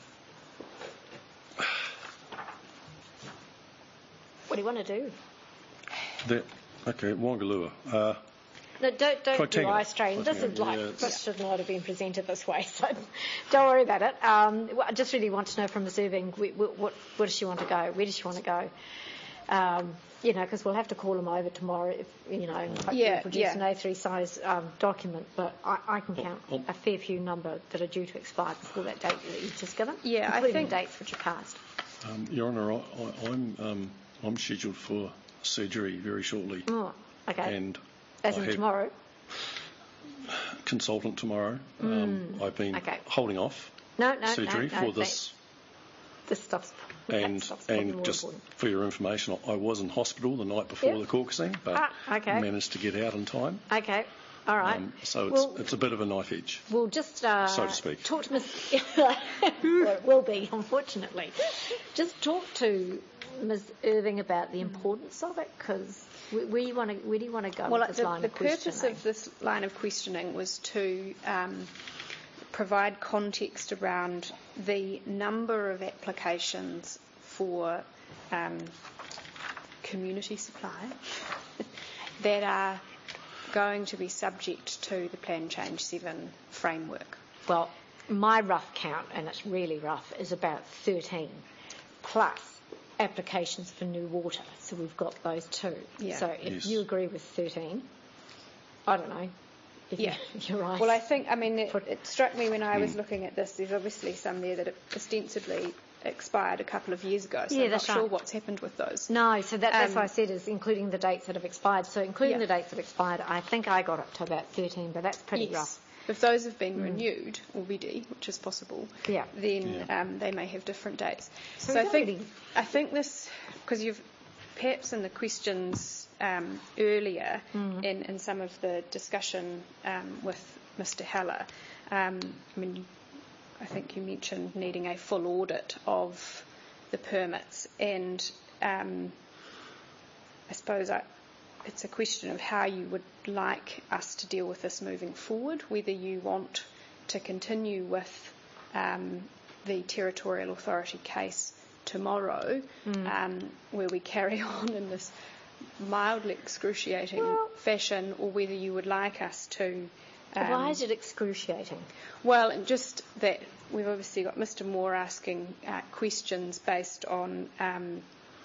what do you want to do? that okay, Wangalua. Uh, No, don't don't do Kaitangata. eye strain. This is Kaitangata, like yeah, this it's- should not have been presented this way. So don't worry about it. Um, well, I just really want to know from Miz Irving wh- wh- what where does she want to go? Where does she want to go? Um, you know, because we'll have to call them over tomorrow. If you know, and hopefully Yeah, produce yeah. an A three size um, document. But I, I can count oh. a fair few number that are due to expire before that date that you've just given. Yeah, I including think- dates which are passed. um, Your Honour, I, I, I'm um, I'm scheduled for surgery very shortly, Oh, okay. and As I in have tomorrow. consultant tomorrow. Um, I've been okay. holding off No, no, surgery no, no. for this. This stuff's that And stuff's probably and more just important. for your information, I was in hospital the night before Yeah. the caucusing, but Ah, okay. managed to get out in time. Okay. All right. Um, so it's Well- it's a bit of a knife edge. We'll just uh, So to speak. talk to Miss well, it will be, unfortunately. Just talk to Miz Irving about the importance of it, because where, where you want to where do you want to go Well, with this the, line the of purpose questioning? of this line of questioning was to um, provide context around the number of applications for um, community supply that are going to be subject to the Plan Change seven framework. Well, my rough count, and it's really rough, is about thirteen plus applications for new water. So we've got those two. Yeah. So if Yes. you agree with thirteen, I don't know. If Yeah. you, you're right. Well, I think, I mean, it, Put- it struck me when I was looking at this, there's obviously some there that ostensibly expired a couple of years ago, so Yeah, I'm not that's sure right. what's happened with those. No, so that, that's Um, why I said is including the dates that have expired. So including Yeah. the dates that have expired, I think I got up to about thirteen, but that's pretty Yes. rough. If those have been renewed already, which is possible, Yeah. then um, they may have different dates. So So, I we don't think really- I think this, because you've perhaps in the questions um, earlier Mm. in, in some of the discussion um, with Mister Heller, um, I mean, I think you mentioned needing a full audit of the permits, and um, I suppose I, it's a question of how you would like us to deal with this moving forward, whether you want to continue with um, the Territorial Authority case tomorrow, um, where we carry on in this mildly excruciating Well- fashion, or whether you would like us to... Um, Why is it excruciating? well, and just that we've obviously got Mister Moore asking uh, questions based on um,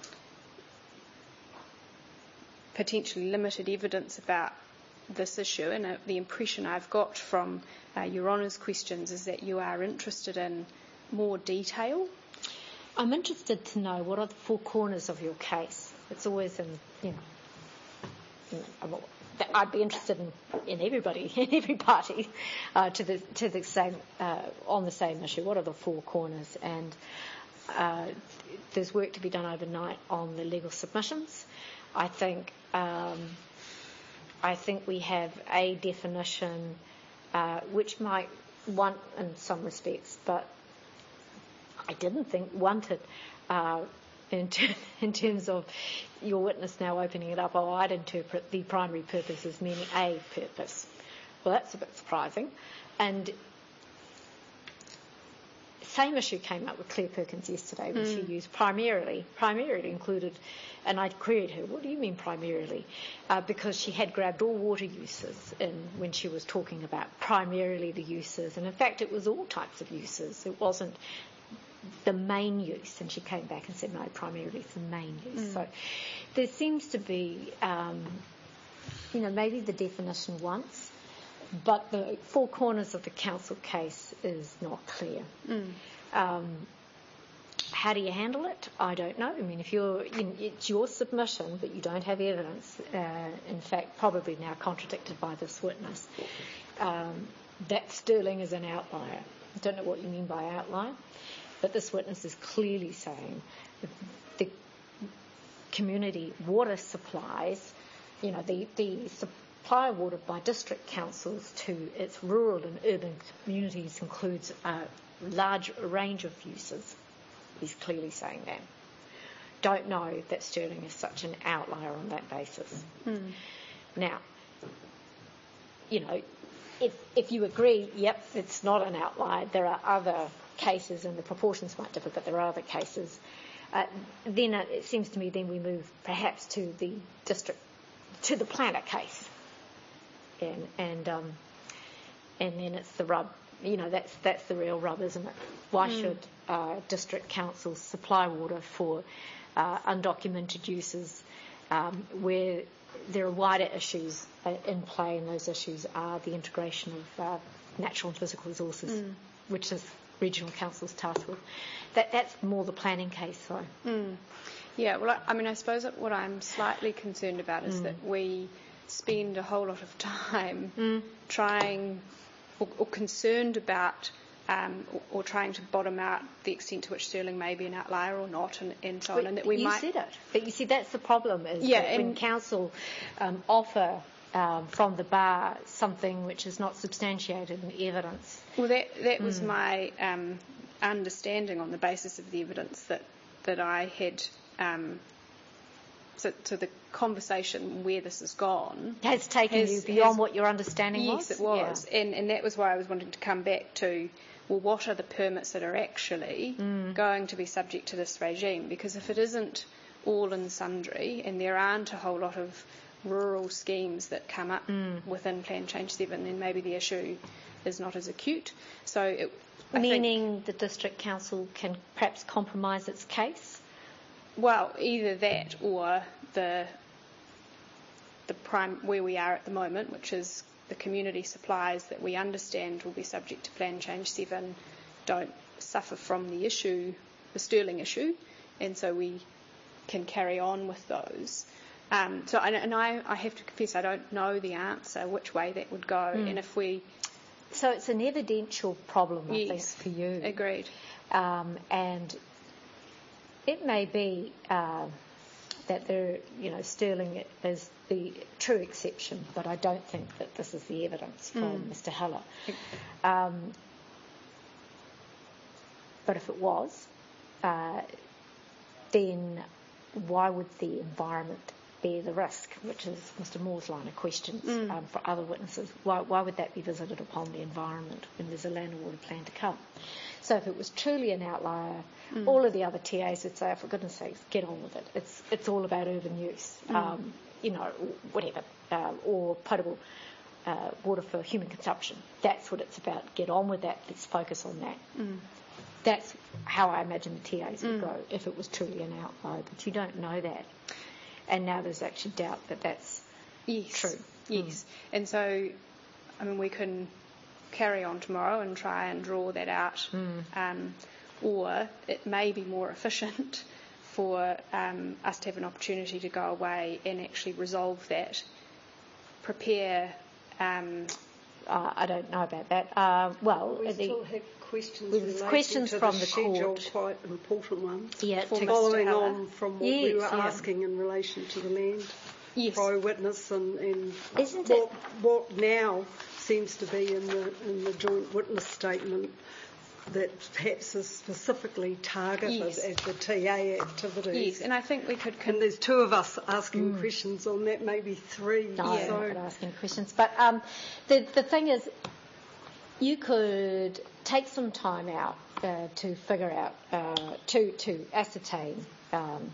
potentially limited evidence about this issue, and uh, the impression I've got from uh, Your Honour's questions is that you are interested in more detail. I'm interested to know what are the four corners of your case. It's always in, you know, you know, I'm all- that I'd be interested in, in everybody, in every party, uh, to the to the same uh, on the same issue. What are the four corners? And uh, there's work to be done overnight on the legal submissions. I think um, I think we have a definition uh, which might want in some respects, but I didn't think wanted uh, in, ter- in terms of your witness now opening it up. Oh, I'd interpret the primary purpose as meaning a purpose. Well, that's a bit surprising. And same issue came up with Claire Perkins yesterday when mm. she used primarily. Primarily included, and I queried her, what do you mean primarily? Uh, because she had grabbed all water uses in when she was talking about primarily the uses. And in fact, it was all types of uses. It wasn't the main use. And she came back and said, no, primarily it's the main use. Mm. So there seems to be, um, you know, maybe the definition once, but the four corners of the council case is not clear. Mm. Um, how do you handle it? I don't know. I mean, if you're, you know, it's your submission, but you don't have evidence, uh, in fact, probably now contradicted by this witness, um, that Stirling is an outlier. I don't know what you mean by outlier, but this witness is clearly saying that the community water supplies, you know, the, the supply of water by district councils to its rural and urban communities includes a large range of uses. He's clearly saying that. Don't know that Stirling is such an outlier on that basis. Mm. Now, you know, if if you agree, yep, it's not an outlier, there are other cases, and the proportions might differ, but there are other cases, uh, then it, it seems to me then we move perhaps to the district, to the planner case. And, and, um, and then it's the rub. You know, that's that's the real rub, isn't it? Why mm. should uh, district councils supply water for uh, undocumented uses um, where there are wider issues uh, in play, and those issues are the integration of uh, natural and physical resources, mm. which is regional councils tasked with. That that's more the planning case, though. Mm. Yeah, well, I, I mean, I suppose what I'm slightly concerned about is mm. that we spend a whole lot of time mm. trying. Or, or concerned about um, or, or trying to bottom out the extent to which Stirling may be an outlier or not, and, and so but on. And that we you might. said it, but you see that's the problem is yeah, that when council um, offer um, from the bar something which is not substantiated in evidence. Well, that that mm. was my um, understanding on the basis of the evidence that that I had. Um, So, so the conversation where this has gone has taken has, you beyond has, what your understanding yes, was. Yes, it was, yeah. and and that was why I was wanting to come back to. Well, what are the permits that are actually mm. going to be subject to this regime? Because if it isn't all and sundry, and there aren't a whole lot of rural schemes that come up mm. within Plan Change seven, then maybe the issue is not as acute. So, it, I meaning think, the district council can perhaps compromise its case. Well, either that or the the prime where we are at the moment, which is the community supplies that we understand will be subject to Plan Change seven, don't suffer from the issue, the Stirling issue, and so we can carry on with those. Um, so, and, and I, I have to confess, I don't know the answer which way that would go, mm. and if we. So it's an evidential problem, I yes, think, for you. Agreed. Um, and. It may be uh, that there, you know, Stirling is the true exception, but I don't think that this is the evidence from mm. Mister Heller. Um, but if it was, uh, then why would the environment bear the risk, which is Mister Moore's line of questions mm. um, for other witnesses? Why, why would that be visited upon the environment when there's a land and water plan to come? So if it was truly an outlier, mm. all of the other T As would say, oh, for goodness sakes, get on with it. It's it's all about urban use, mm. um, you know, whatever, uh, or potable uh, water for human consumption. That's what it's about. Get on with that. Let's focus on that. Mm. That's how I imagine the T As would mm. go if it was truly an outlier. But you don't know that. And now there's actually doubt that that's yes. true. Yes. Mm. And so, I mean, we can carry on tomorrow and try and draw that out, mm. um, or it may be more efficient for um, us to have an opportunity to go away and actually resolve that, prepare. Um, uh, I don't know about that. Uh, well, we the, still have questions, with questions to from the, the schedule, court, quite important ones. Yeah, to following on from what yes, we were yeah. asking in relation to the land. Yes. Pro witness and, and Isn't what, it? what now seems to be in the in the joint witness statement that perhaps is specifically targeted yes. at the T A activities. Yes, and I think we could. Con- and there's two of us asking mm. questions on that, maybe three. No, yeah. I'm not asking questions. But um, the the thing is, you could take some time out uh, to figure out, uh, to, to ascertain um,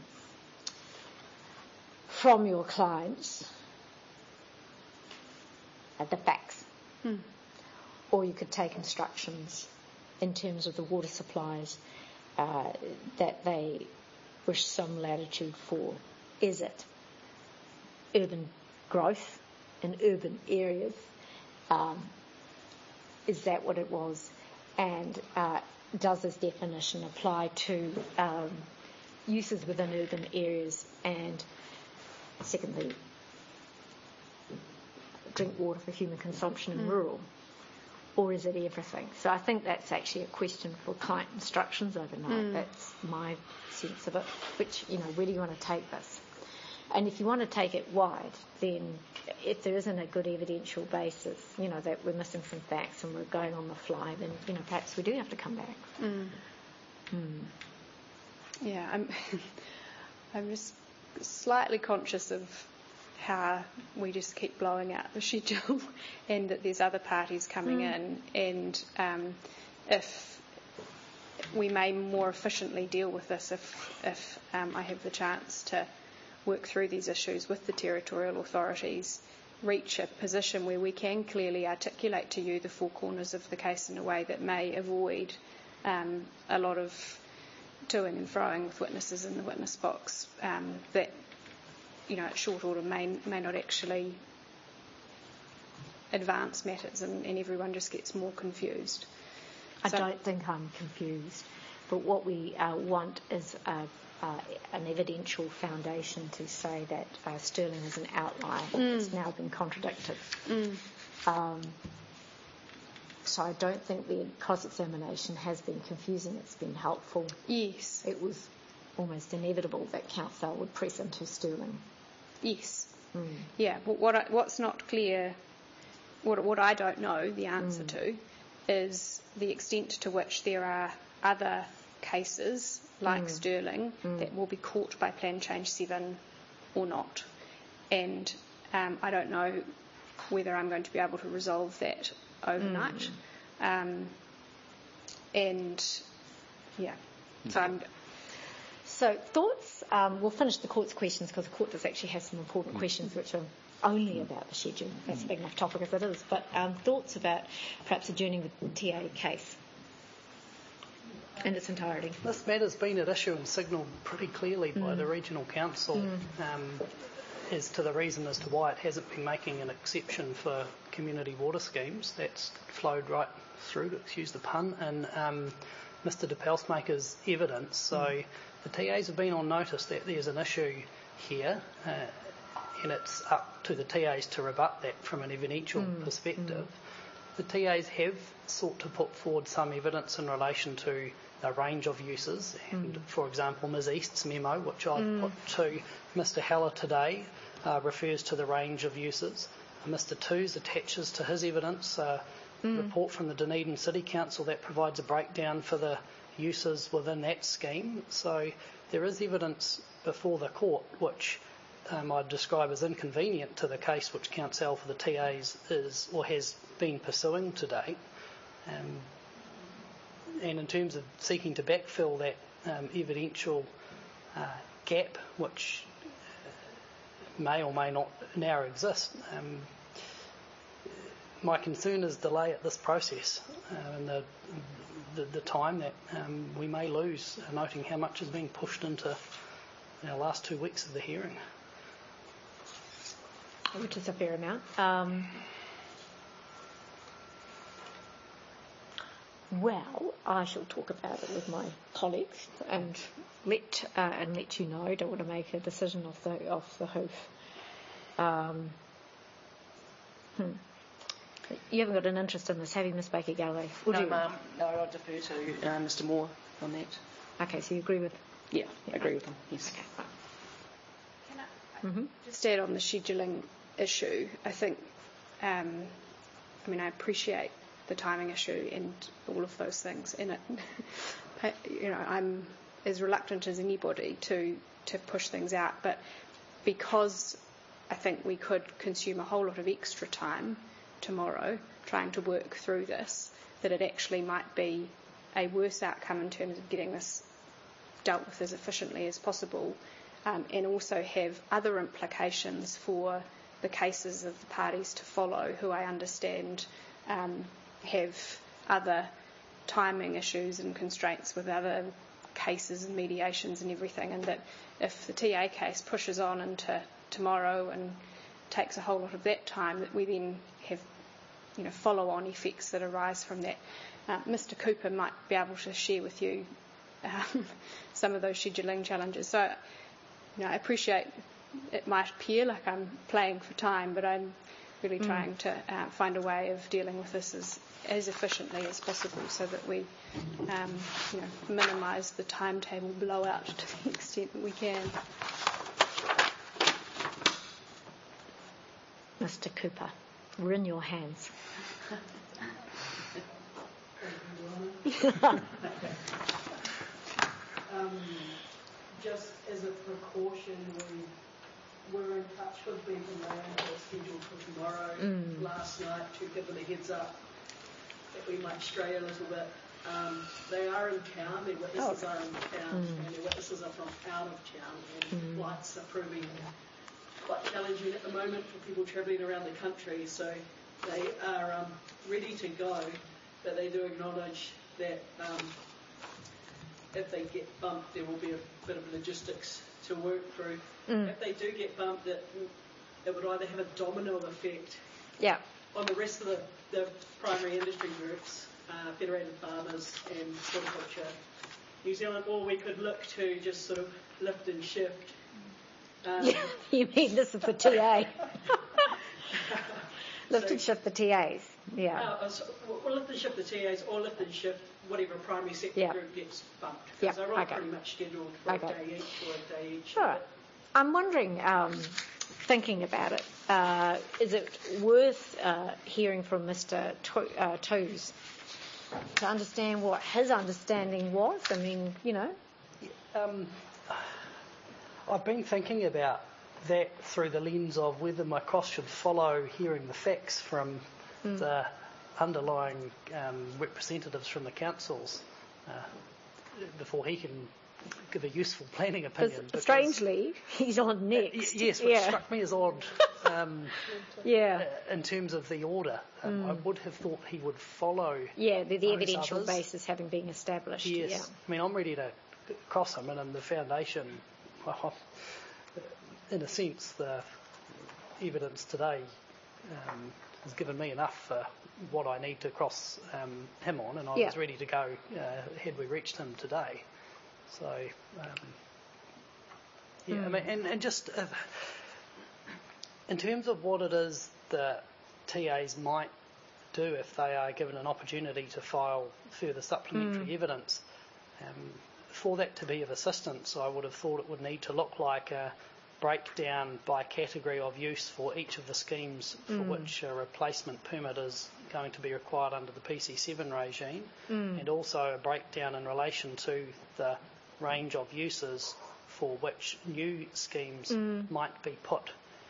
from your clients uh, the facts. Hmm. Or you could take instructions in terms of the water supplies uh, that they wish some latitude for. Is it urban growth in urban areas? Um, is that what it was? And uh, does this definition apply to um, uses within urban areas? And secondly, drink water for human consumption in mm. rural? Or is it everything? So I think that's actually a question for client instructions overnight. Mm. That's my sense of it. Which, you know, where do you want to take this? And if you want to take it wide, then if there isn't a good evidential basis, you know, that we're missing some facts and we're going on the fly, then, you know, perhaps we do have to come back. Mm. Mm. Yeah, I'm, I'm just slightly conscious of how we just keep blowing out the schedule and that there's other parties coming mm. in, and um, if we may more efficiently deal with this if, if um, I have the chance to work through these issues with the territorial authorities, reach a position where we can clearly articulate to you the four corners of the case in a way that may avoid um, a lot of toing and froing with witnesses in the witness box, um, that, you know, at short order may may not actually advance matters, and, and everyone just gets more confused. I So- don't think I'm confused, but what we uh, want is a, uh, an evidential foundation to say that uh, Stirling is an outlier. Mm. It's now been contradicted. Mm. Um, so I don't think the cross-examination has been confusing. It's been helpful. Yes, It was almost inevitable that counsel would press into Stirling. yes. Mm. Yeah, but what I, what's not clear, what what I don't know the answer Mm. to, is the extent to which there are other cases like Mm. Stirling Mm. that will be caught by Plan Change seven or not. And um, I don't know whether I'm going to be able to resolve that overnight. Um, and, yeah, so I'm... So thoughts, um, we'll finish the court's questions because the court does actually have some important questions which are only about the schedule. That's a big enough topic as it is. But um, thoughts about perhaps adjourning the T A case in its entirety. This matter's been at issue and signalled pretty clearly by the Regional Council um, as to the reason as to why it hasn't been making an exception for community water schemes. That's flowed right through, to excuse the pun, and um, Mr De Pelsmaker's evidence. So mm. the T As have been on notice that there's an issue here, uh, and it's up to the T As to rebut that from an evidential Mm. perspective. Mm. The T As have sought to put forward some evidence in relation to a range of uses, and mm. for example, Miz East's memo, which I've mm. put to Mr Heller today, uh, refers to the range of uses. Uh, Mr Twos attaches to his evidence a mm. report from the Dunedin City Council that provides a breakdown for the uses within that scheme. So there is evidence before the court which um, I'd describe as inconvenient to the case which counsel for the T As is or has been pursuing to date. Um, and in terms of seeking to backfill that um, evidential uh, gap, which may or may not now exist, um, my concern is delay at this process uh, and the, the, the time that um, we may lose, uh, noting how much is being pushed into the last two weeks of the hearing. Which is a fair amount. Um, well, I shall talk about it with my colleagues and let uh, and let you know. I don't want to make a decision off the off the hoof. Um, hmm. You haven't got an interest in this, have you, Miss Baker Galloway? Would No, you? ma'am. No, I'll defer to uh, Mister Moore on that. Okay, so you agree with? Yeah, I agree with him. Yes. Okay. Right. Can I Mm-hmm. just add on the scheduling issue? I think, um, I mean, I appreciate the timing issue and all of those things in it. You know, I'm as reluctant as anybody to to push things out, but because I think we could consume a whole lot of extra time tomorrow trying to work through this, that it actually might be a worse outcome in terms of getting this dealt with as efficiently as possible, um, and also have other implications for the cases of the parties to follow, who I understand um, have other timing issues and constraints with other cases and mediations and everything, and that if the T A case pushes on into tomorrow and takes a whole lot of that time, that we then have, you know, follow-on effects that arise from that. Uh, Mister Cooper might be able to share with you um, some of those scheduling challenges. So, you know, I appreciate it might appear like I'm playing for time, but I'm really mm. trying to uh, find a way of dealing with this as, as efficiently as possible, so that we, um, you know, minimise the timetable blowout to the extent that we can. Mister Cooper, we're in your hands. um, just as a precaution, we were in touch with Beacon Land, who are scheduled for tomorrow mm. last night, to give them a heads up that we might stray a little bit. Um, they are in town, their witnesses oh. are in town, mm. and their witnesses are from out of town, and mm. flights are proving quite challenging at the moment for people travelling around the country, so they are um, ready to go, but they do acknowledge that um, if they get bumped, there will be a bit of logistics to work through. Mm. If they do get bumped, it, it would either have a domino effect yeah. on the rest of the, the primary industry groups, uh, Federated Farmers and Horticulture New Zealand, or we could look to just sort of lift and shift. Um, yeah, you mean this is the T A? Lift so, and shift the T As, yeah. Uh, so we'll lift and shift the T As, or lift and shift whatever primary sector yeah. group gets bumped. Yeah, Because they're all okay. pretty much scheduled for okay. a day each or a day each. Sure. I'm wondering, um, thinking about it, uh, is it worth uh, hearing from Mister To- uh, Toos to understand what his understanding was? I mean, you know. Um, I've been thinking about that through the lens of whether my cross should follow hearing the facts from mm. the underlying um, representatives from the councils uh, before he can give a useful planning opinion. Strangely, he's on next. Uh, yes, which yeah. struck me as odd um, yeah. uh, in terms of the order. Um, mm. I would have thought he would follow Yeah, the, the evidential others. basis having been established. Yes. Yeah. I mean, I'm ready to cross him, and in the foundation, well, in a sense, the evidence today um, has given me enough for what I need to cross um, him on, and I yeah. was ready to go uh, had we reached him today. So, um, yeah, mm. I mean, and, and just uh, in terms of what it is that T As might do if they are given an opportunity to file further supplementary mm. evidence, um, for that to be of assistance, I would have thought it would need to look like a breakdown by category of use for each of the schemes for mm. which a replacement permit is going to be required under the P C seven regime, mm. and also a breakdown in relation to the range of uses for which new schemes mm. might be put.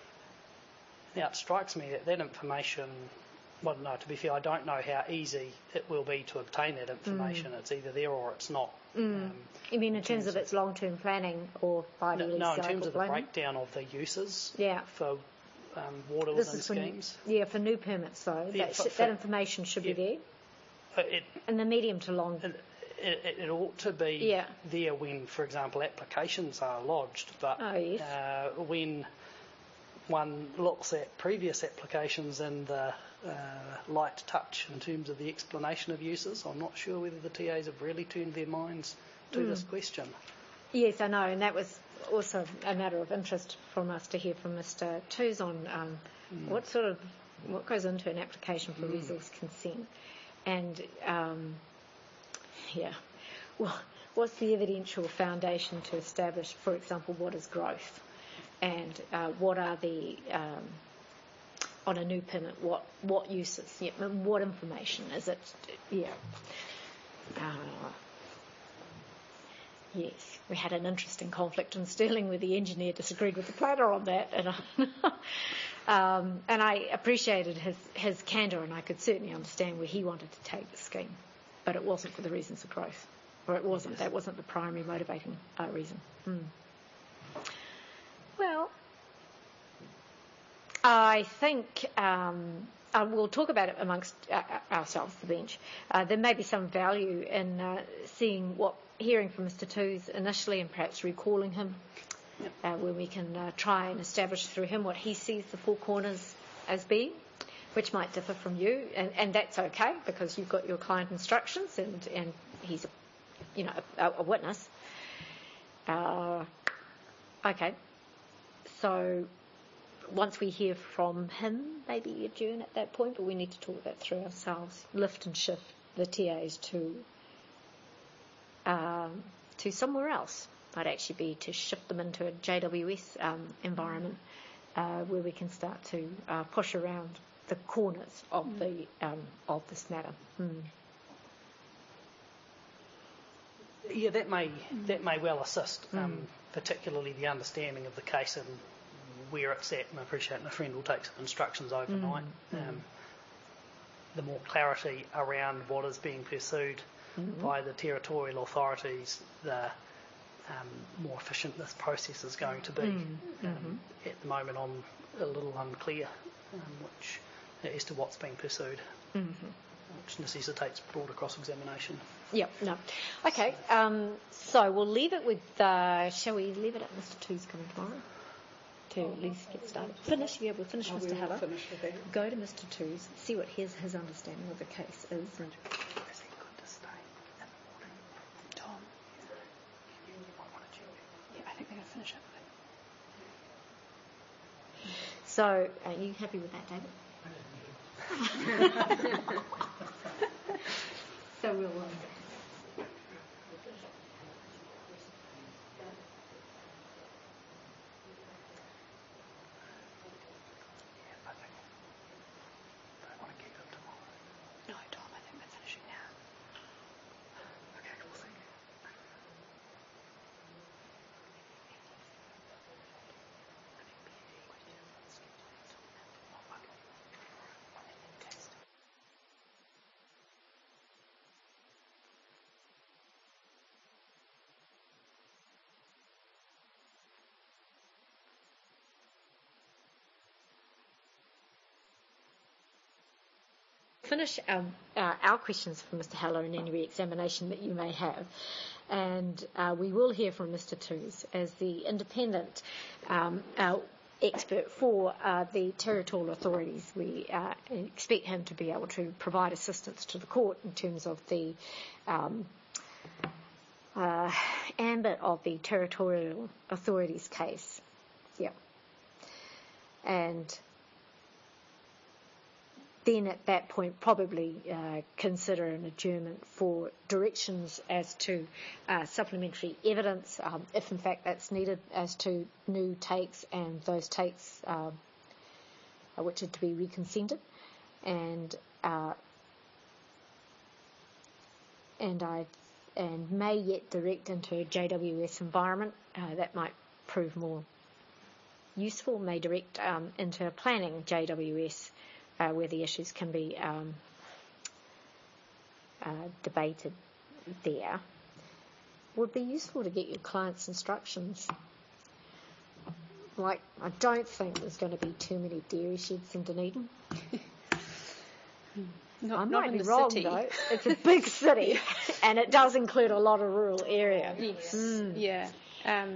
Now, it strikes me that that information, well, no, to be fair, I don't know how easy it will be to obtain that information. Mm. It's either there or it's not. Mm. Um, you mean in, in terms, terms of, of its long-term planning or five-yearly no, no, cycle in terms of planning? the breakdown of the uses yeah. for um, water this within is for schemes. New, yeah, for new permits, though. Yeah, that, for, sh- for, that information should yeah, be uh, there. It, in the medium to long. It, it, it ought to be yeah. there when, for example, applications are lodged, but oh, yes. uh, when one looks at previous applications and the uh, light touch in terms of the explanation of uses, I'm not sure whether the T As have really turned their minds to mm. this question. Yes, I know, and that was also a matter of interest from us to hear from Mister Toos on um, mm. what sort of what goes into an application for mm. resource consent, and um, yeah, well, what's the evidential foundation to establish, for example, what is growth, and uh, what are the um, on a new permit, what what uses, yeah, what information is it, yeah. Uh, Yes, we had an interesting conflict in Stirling where the engineer disagreed with the planner on that, and um, and I appreciated his his candour, and I could certainly understand where he wanted to take the scheme. but it wasn't for the reasons of growth, or it wasn't. That wasn't the primary motivating uh, reason. Mm. Well, I think um, uh, we'll talk about it amongst uh, ourselves, the bench. Uh, there may be some value in uh, seeing what, hearing from Mister Toos initially, and perhaps recalling him, uh, where we can uh, try and establish through him what he sees the Four Corners as being, which might differ from you, and, and that's okay because you've got your client instructions, and, and he's, a, you know, a, a witness. Uh, okay, so once we hear from him, maybe adjourn at that point, but we need to talk that through ourselves. Lift and shift the T As to um, to somewhere else. Might actually be to shift them into a J W S um, environment uh, where we can start to uh, push around the corners of mm. the um, of this matter. Mm. Yeah, that may that may well assist, um, mm. particularly the understanding of the case and where it's at. And I appreciate my friend will take some instructions overnight. Mm. Um, the more clarity around what is being pursued mm-hmm. by the territorial authorities, the um, more efficient this process is going to be. Mm-hmm. Um, at the moment, I'm a little unclear um, which as to what's being pursued. Mm-hmm. Which necessitates broader cross-examination. Yep, no. Okay, um, so we'll leave it with, uh, shall we leave it at Mister Toos coming tomorrow? To at least get started. Finish, yeah, we'll finish oh, Mister We Haller. finish with that. Go to Mister Toos, see what his, his understanding of the case is. Is he good to stay in the morning? Tom? You might want to check. Yeah, I think they're going to finish it. So, are you happy with that, David? So we'll... Um, No, Tom, I think they're finishing now. Okay, we'll see. finish our, uh, our questions for Mister Haller and any re-examination that you may have. And uh, we will hear from Mister Toos as the independent um, our expert for uh, the territorial authorities. We uh, expect him to be able to provide assistance to the court in terms of the um, uh, ambit of the territorial authorities case. Yeah. And then at that point probably uh, consider an adjournment for directions as to uh, supplementary evidence, um, if in fact that's needed, as to new takes and those takes uh, which are to be reconsented. And uh, and I and may yet direct into a J W S environment. Uh, that might prove more useful, may direct um, into a planning J W S Uh, where the issues can be um, uh, debated there. Would be useful to get your client's instructions. Like, I don't think there's going to be too many dairy sheds in Dunedin. Not, I not might in be the wrong city. though. It's a big city, and it does include a lot of rural area. Yes. Mm. Yeah. Um,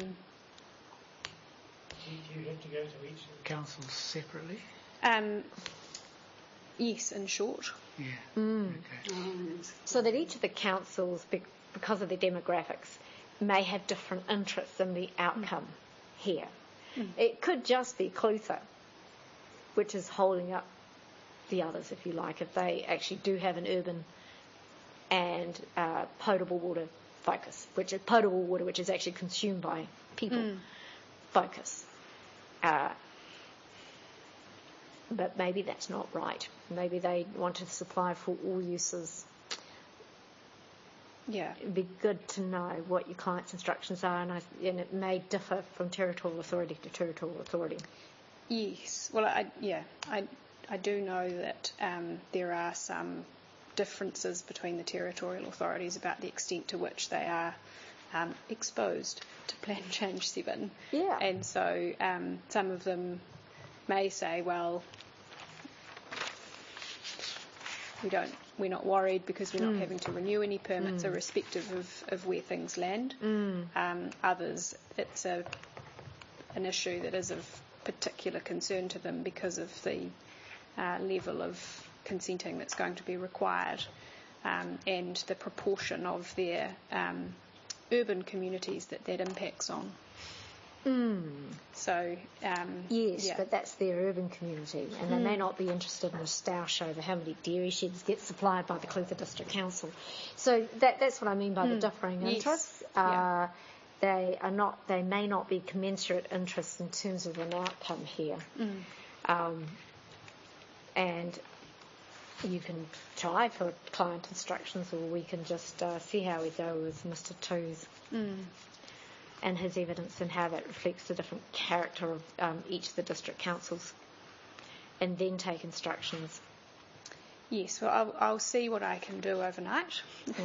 Do you have to go to each of the councils separately? um, yes, in short. Yeah. Mm. Okay. Um, So that each of the councils, be- because of their demographics, may have different interests in the outcome mm. here. Mm. It could just be Clutha, which is holding up the others, if you like, if they actually do have an urban and uh, potable water focus, which is potable water, which is actually consumed by people mm. focus. Uh, but maybe that's not right. Maybe they want to supply for all uses. Yeah. It'd be good to know what your client's instructions are, and, I, and it may differ from territorial authority to territorial authority. Yes. Well, I, yeah, I, I do know that um, there are some differences between the territorial authorities about the extent to which they are um, exposed to Plan Change seven. Yeah. And so um, some of them may say, well, we don't, we're not worried because we're not Mm. having to renew any permits, Mm. irrespective of, of where things land. Mm. Um, others, it's a an issue that is of particular concern to them because of the uh, level of consenting that's going to be required, um, and the proportion of their um, urban communities that that impacts on. Mm. So, um, Yes, yeah. but that's their urban community, and they may not be interested in a stoush over how many dairy sheds get supplied by the Clutha District Council. So that, that's what I mean by the differing Yes. interests. Yeah. Uh, they are not. They may not be commensurate interests in terms of an outcome here, Mm. um, and you can try for client instructions, or we can just uh, see how we go with Mister Two's. Mm. And his evidence and how that reflects the different character of um, each of the district councils, and then take instructions. Yes, well, I'll, I'll see what I can do overnight.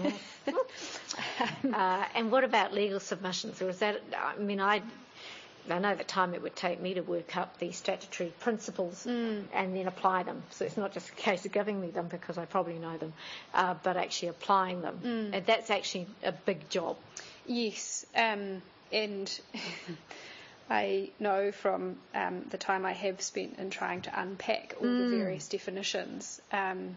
uh, and what about legal submissions? Or is that, I mean, I, I know the time it would take me to work up the statutory principles Mm. and then apply them. So it's not just a case of giving me them because I probably know them, uh, but actually applying them. Mm. And that's actually a big job. Yes, um, and I know from um, the time I have spent in trying to unpack all the various definitions um,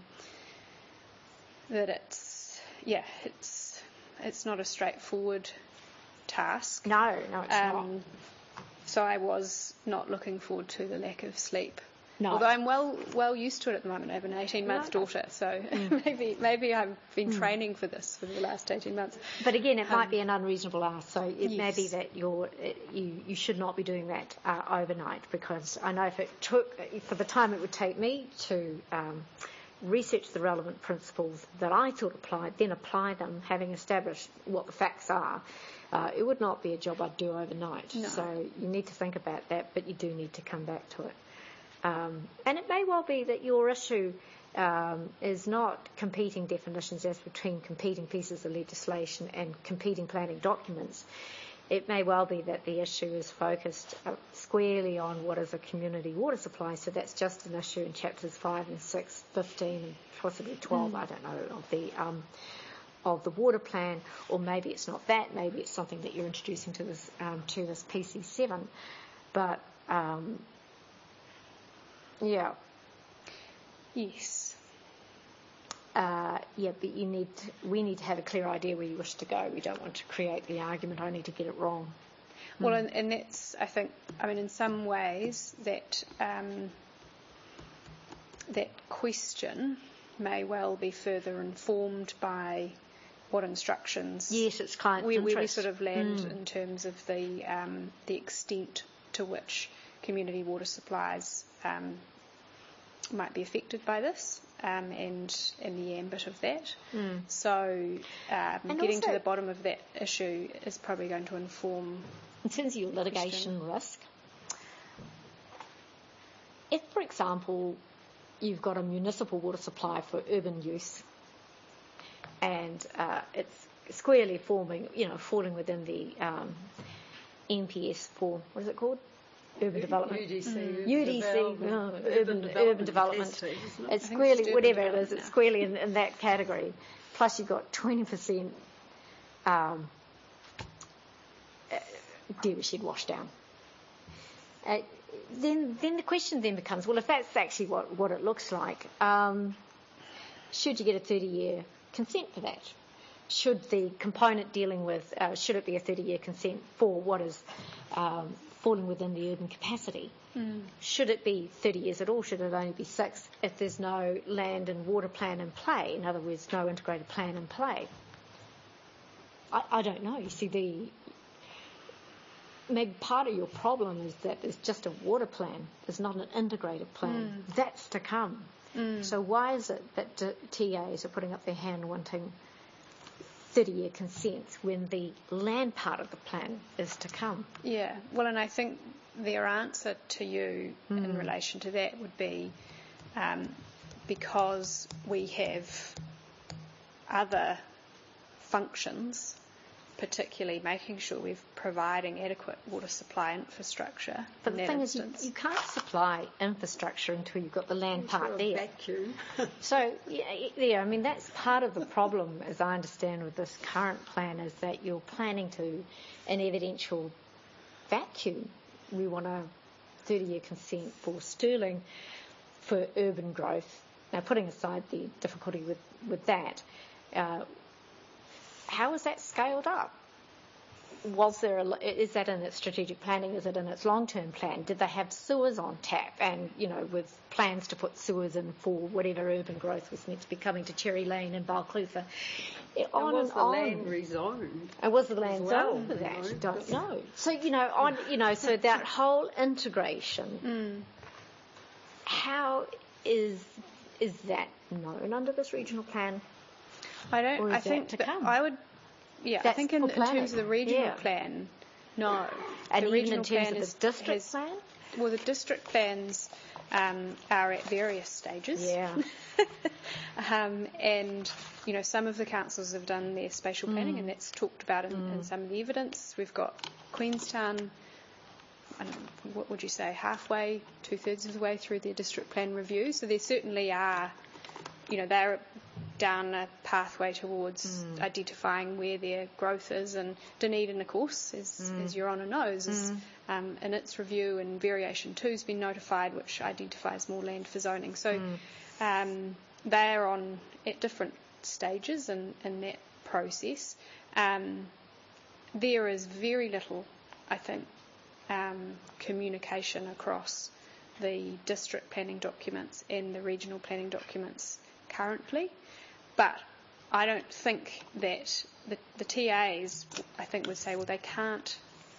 that it's, yeah, it's it's not a straightforward task. No, no, it's not. Um, so I was not looking forward to the lack of sleep. No. Although I'm well well used to it at the moment. I have an eighteen-month No. daughter, so maybe maybe I've been training for this for the last eighteen months. But again, it might Um, be an unreasonable ask, so it may be yes. that you're, it, you you should not be doing that uh, overnight, because I know if it took, for the time it would take me to um, research the relevant principles that I thought applied, then apply them, having established what the facts are, uh, it would not be a job I'd do overnight. No. So you need to think about that, but you do need to come back to it. Um, and it may well be that your issue um, is not competing definitions as between competing pieces of legislation and competing planning documents. It may well be that the issue is focused uh, squarely on what is a community water supply, so that's just an issue in chapters five and six, fifteen and possibly twelve, mm. I don't know, of the um, of the water plan, or maybe it's not that, maybe it's something that you're introducing to this um, to this P C seven. But um, yeah. Yes. Uh, yeah, but you need to, we need to have a clear idea where you wish to go. We don't want to create the argument, I need to get it wrong. Well, and, and that's, I think, I mean, in some ways that um, that question may well be further informed by what instructions Yes, it's client where, where we interest. sort of land Mm. in terms of the um, the extent to which community water supplies um, might be affected by this, um, and in the ambit of that. Mm. So um, And getting also- to the bottom of that issue is probably going to inform. In terms of your litigation risk, if, for example, you've got a municipal water supply for urban use, and uh, it's squarely forming, you know, falling within the um, N P S for, what is it called? Urban development. U D C. Mm. U D C, Development, no, urban urban, development urban development. capacity, isn't it? It's I think squarely, it's urban whatever it is, development it's now. squarely in, in that category. Plus you've got twenty percent um, uh, dairy shed washdown. Uh, then, then the question then becomes, well, if that's actually what, what it looks like, um, should you get a thirty-year consent for that? Should the component dealing with, uh, should it be a thirty-year consent for what is um, falling within the urban capacity? Mm. Should it be thirty years at all? Should it only be six if there's no land and water plan in play? In other words, no integrated plan in play? I, I don't know. You see, the maybe part of your problem is that there's just a water plan. There's not an integrated plan. Mm. That's to come. Mm. So why is it that d- T As are putting up their hand wanting thirty-year consents when the land part of the plan is to come? Yeah, well, and I think their answer to you in Mm. relation to that would be um, because we have other functions, particularly making sure we're providing adequate water supply infrastructure. But in the that thing is, you, instance. you can't supply infrastructure until you've got the land part a there. vacuum. So, yeah, yeah, I mean, that's part of the problem, as I understand, with this current plan, is that you're planning to, an evidential vacuum. We want a thirty-year consent for Stirling for urban growth. Now, putting aside the difficulty with, with that, uh, how is that scaled up? Was there a, is that in its strategic planning? Is it in its long-term plan? Did they have sewers on tap, and you know, with plans to put sewers in for whatever urban growth was meant to be coming to Cherry Lane and Balclutha? It, on was and the on. land rezoned? And was the land well, zoned for you that? know, Don't know. So you know, on you know, so that whole integration. Mm. How is is that known under this regional plan? I don't. Or is I that think to that come? I would. Yeah, I That's think in, for in terms planning. of the regional Yeah. plan, no. And the even regional in terms plan of the is, district has, plan? Well, the district plans um, are at various stages. Yeah. um, and you know, some of the councils have done their spatial planning, Mm. and that's talked about in, in some of the evidence. We've got Queenstown. I don't know, what would you say, halfway, two-thirds of the way through their district plan review. So there certainly are, you know, they're down a pathway towards Mm. identifying where their growth is. And Dunedin, of course, as, Mm. as Your Honour knows, is um, in its review, and Variation two has been notified, which identifies more land for zoning. So um, they are on at different stages in, in that process. Um, there is very little, I think, um, communication across the district planning documents and the regional planning documents currently. But I don't think that the, the T As, I think, would say, well, they can't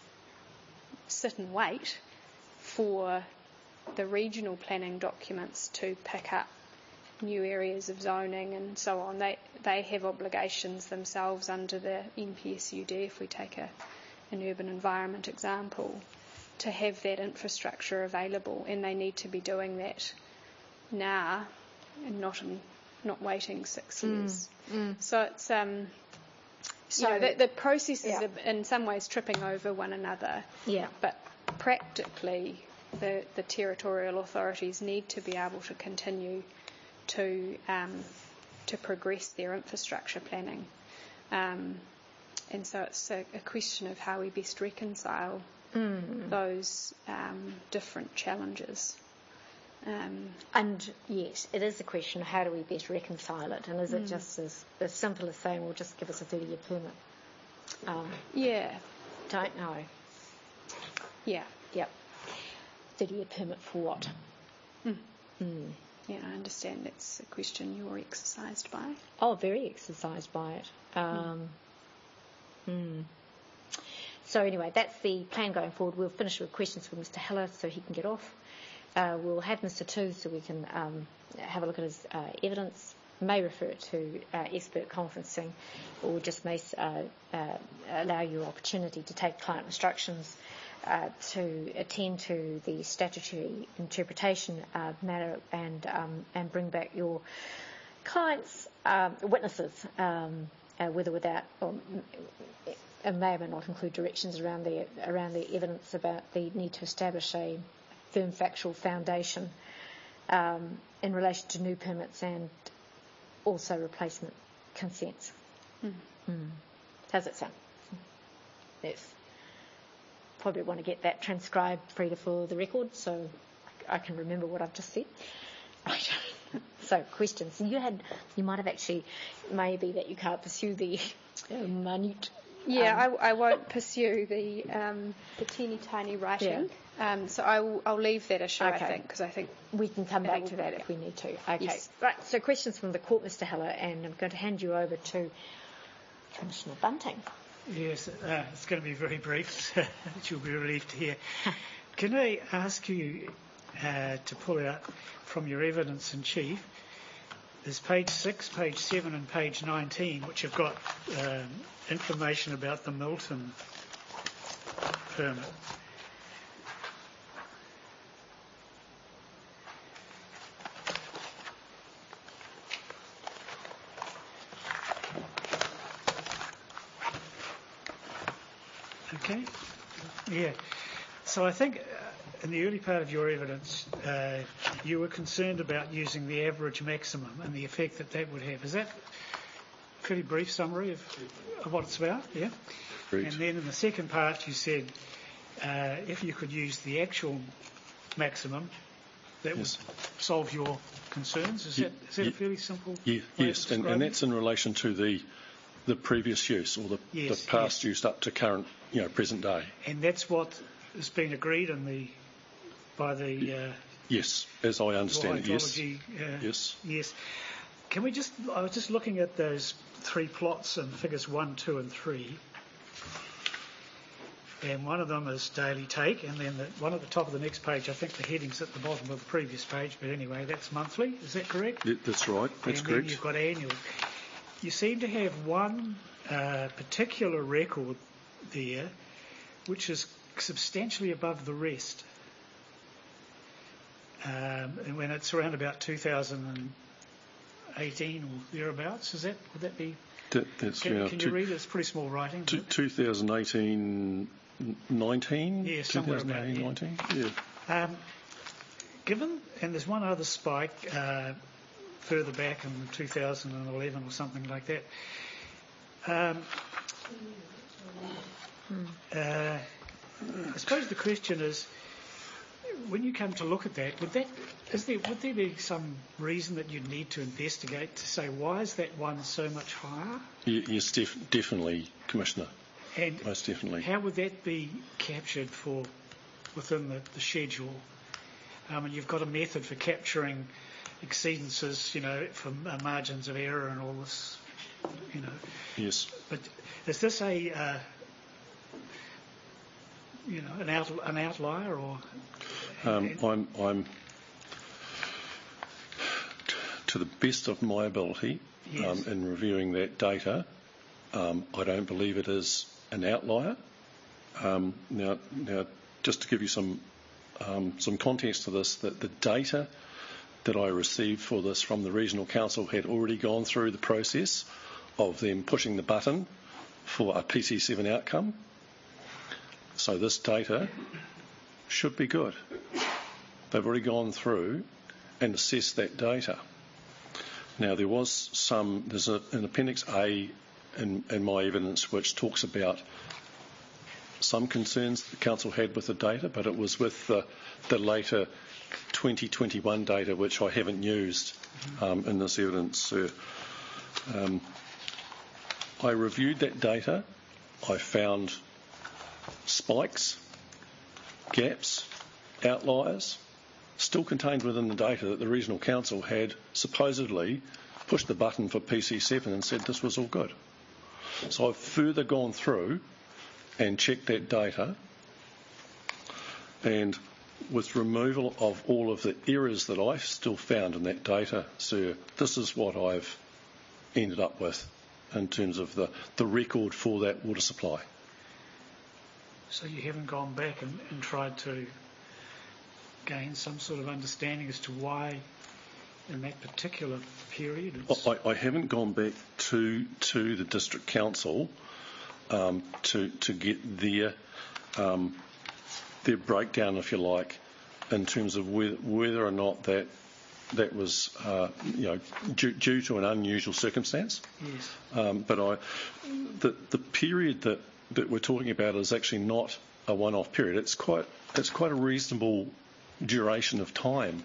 sit and wait for the regional planning documents to pick up new areas of zoning and so on. They they have obligations themselves under the N P S U D, if we take a, an urban environment example, to have that infrastructure available, and they need to be doing that now and not in, not waiting six years. So it's um, So- you know, the, the processes Yeah. are in some ways tripping over one another, Yeah. but practically the the territorial authorities need to be able to continue to um, to progress their infrastructure planning. Um, and so it's a, a question of how we best reconcile those um, different challenges. Um, And yes, it is a question of how do we best reconcile it, and is it just as, as simple as saying, well, just give us a thirty-year permit? Um, yeah, don't know. yeah, Yep. thirty-year permit for what? yeah. I understand that's a question you're exercised by. Oh, very exercised by it. Um, hmm. So anyway, that's the plan going forward. We'll finish with questions for Mister Heller so he can get off. Uh, we'll have Mister Tu so we can um, have a look at his uh, evidence. May refer it to uh, expert conferencing, or just may uh, uh, allow you opportunity to take client instructions uh, to attend to the statutory interpretation uh, matter and um, and bring back your clients, um, witnesses, um, uh, with or without, or it may or may not include directions around the around the evidence about the need to establish a firm factual foundation um, in relation to new permits and also replacement consents. Mm. Mm. How's it sound? Yes. Probably want to get that transcribed, Frida, for the record, so I can remember what I've just said. Right. So, questions. You had, you might have actually, maybe that you can't pursue the uh, minute. Yeah, um, I, I won't pursue the um, the teeny tiny writing. Um, so I will, I'll leave that issue, I Okay. think, because I think We can come back will- to that if we need to. Okay. Yes. Right. So questions from the court, Mister Heller, and I'm going to hand you over to Commissioner Bunting. Yes, uh, it's going to be very brief. You'll be relieved to hear. Can I ask you uh, to pull out from your evidence in chief? There's page six, page seven, and page nineteen, which have got um, information about the Milton permit. Okay. Yeah. So I think uh, in the early part of your evidence, uh, you were concerned about using the average maximum and the effect that that would have. Is that a pretty brief summary of, of what it's about? Yeah. Great. And then in the second part, you said uh, if you could use the actual maximum, that Yes. would solve your concerns. Is Ye- that is that ye- a fairly simple? Yeah, way of yes, and, describing and it? that's in relation to the the previous use or the, Yes, the past yes. use up to current, you know, present day. And that's what has been agreed in the by the uh, Yes, as I understand it, yes. hydrology. Uh, Yes. Yes. Can we just? I was just looking at those three plots in figures one, two, and three. And one of them is daily take, and then the one at the top of the next page, I think the heading's at the bottom of the previous page, but anyway, that's monthly. Is that correct? Yeah, that's right, that's and correct. then you've got annual. You seem to have one uh, particular record there, which is substantially above the rest. Um, and when it's around about two thousand eighteen or thereabouts, is that would that be? That, that's Can, yeah, can two- you read it? It's pretty small writing. two- but- twenty eighteen, nineteen? Yeah, somewhere about, twenty eighteen, nineteen? Yeah. Um, given, and there's one other spike uh, further back in two thousand eleven or something like that. Um, uh, I suppose the question is, when you come to look at that, would that is there would there be some reason that you'd need to investigate to say why is that one so much higher? Ye- Yes, def- definitely, Commissioner, And most definitely. how would that be captured for within the, the schedule? Um, and you've got a method for capturing exceedances, you know, from uh, margins of error and all this, you know. Yes. But is this a, uh, you know, an out, an outlier or? Um, I'm, I'm, to the best of my ability, um, Yes. in reviewing that data, um, I don't believe it is an outlier. Um, now, now, just to give you some um, some context to this, that the data that I received for this from the Regional Council had already gone through the process of them pushing the button for a P C seven outcome. So this data should be good. They've already gone through and assessed that data. Now, there was some, there's a, an Appendix A in, in my evidence which talks about some concerns the Council had with the data, but it was with the, the later twenty twenty-one data which I haven't used um, in this evidence, sir. Um, I reviewed that data. I found spikes, gaps, outliers, still contained within the data that the Regional Council had supposedly pushed the button for P C seven and said this was all good. So I've further gone through and checked that data, and with removal of all of the errors that I still found in that data, sir, this is what I've ended up with in terms of the, the record for that water supply. So you haven't gone back and, and tried to gain some sort of understanding as to why in that particular period it's... I, I haven't gone back to to the District Council um, to to get their um, their breakdown, if you like, in terms of whether, whether or not that that was uh, you know due, due to an unusual circumstance. Yes. Um, but I the the period that, that we're talking about is actually not a one-off period. It's quite it's quite a reasonable duration of time.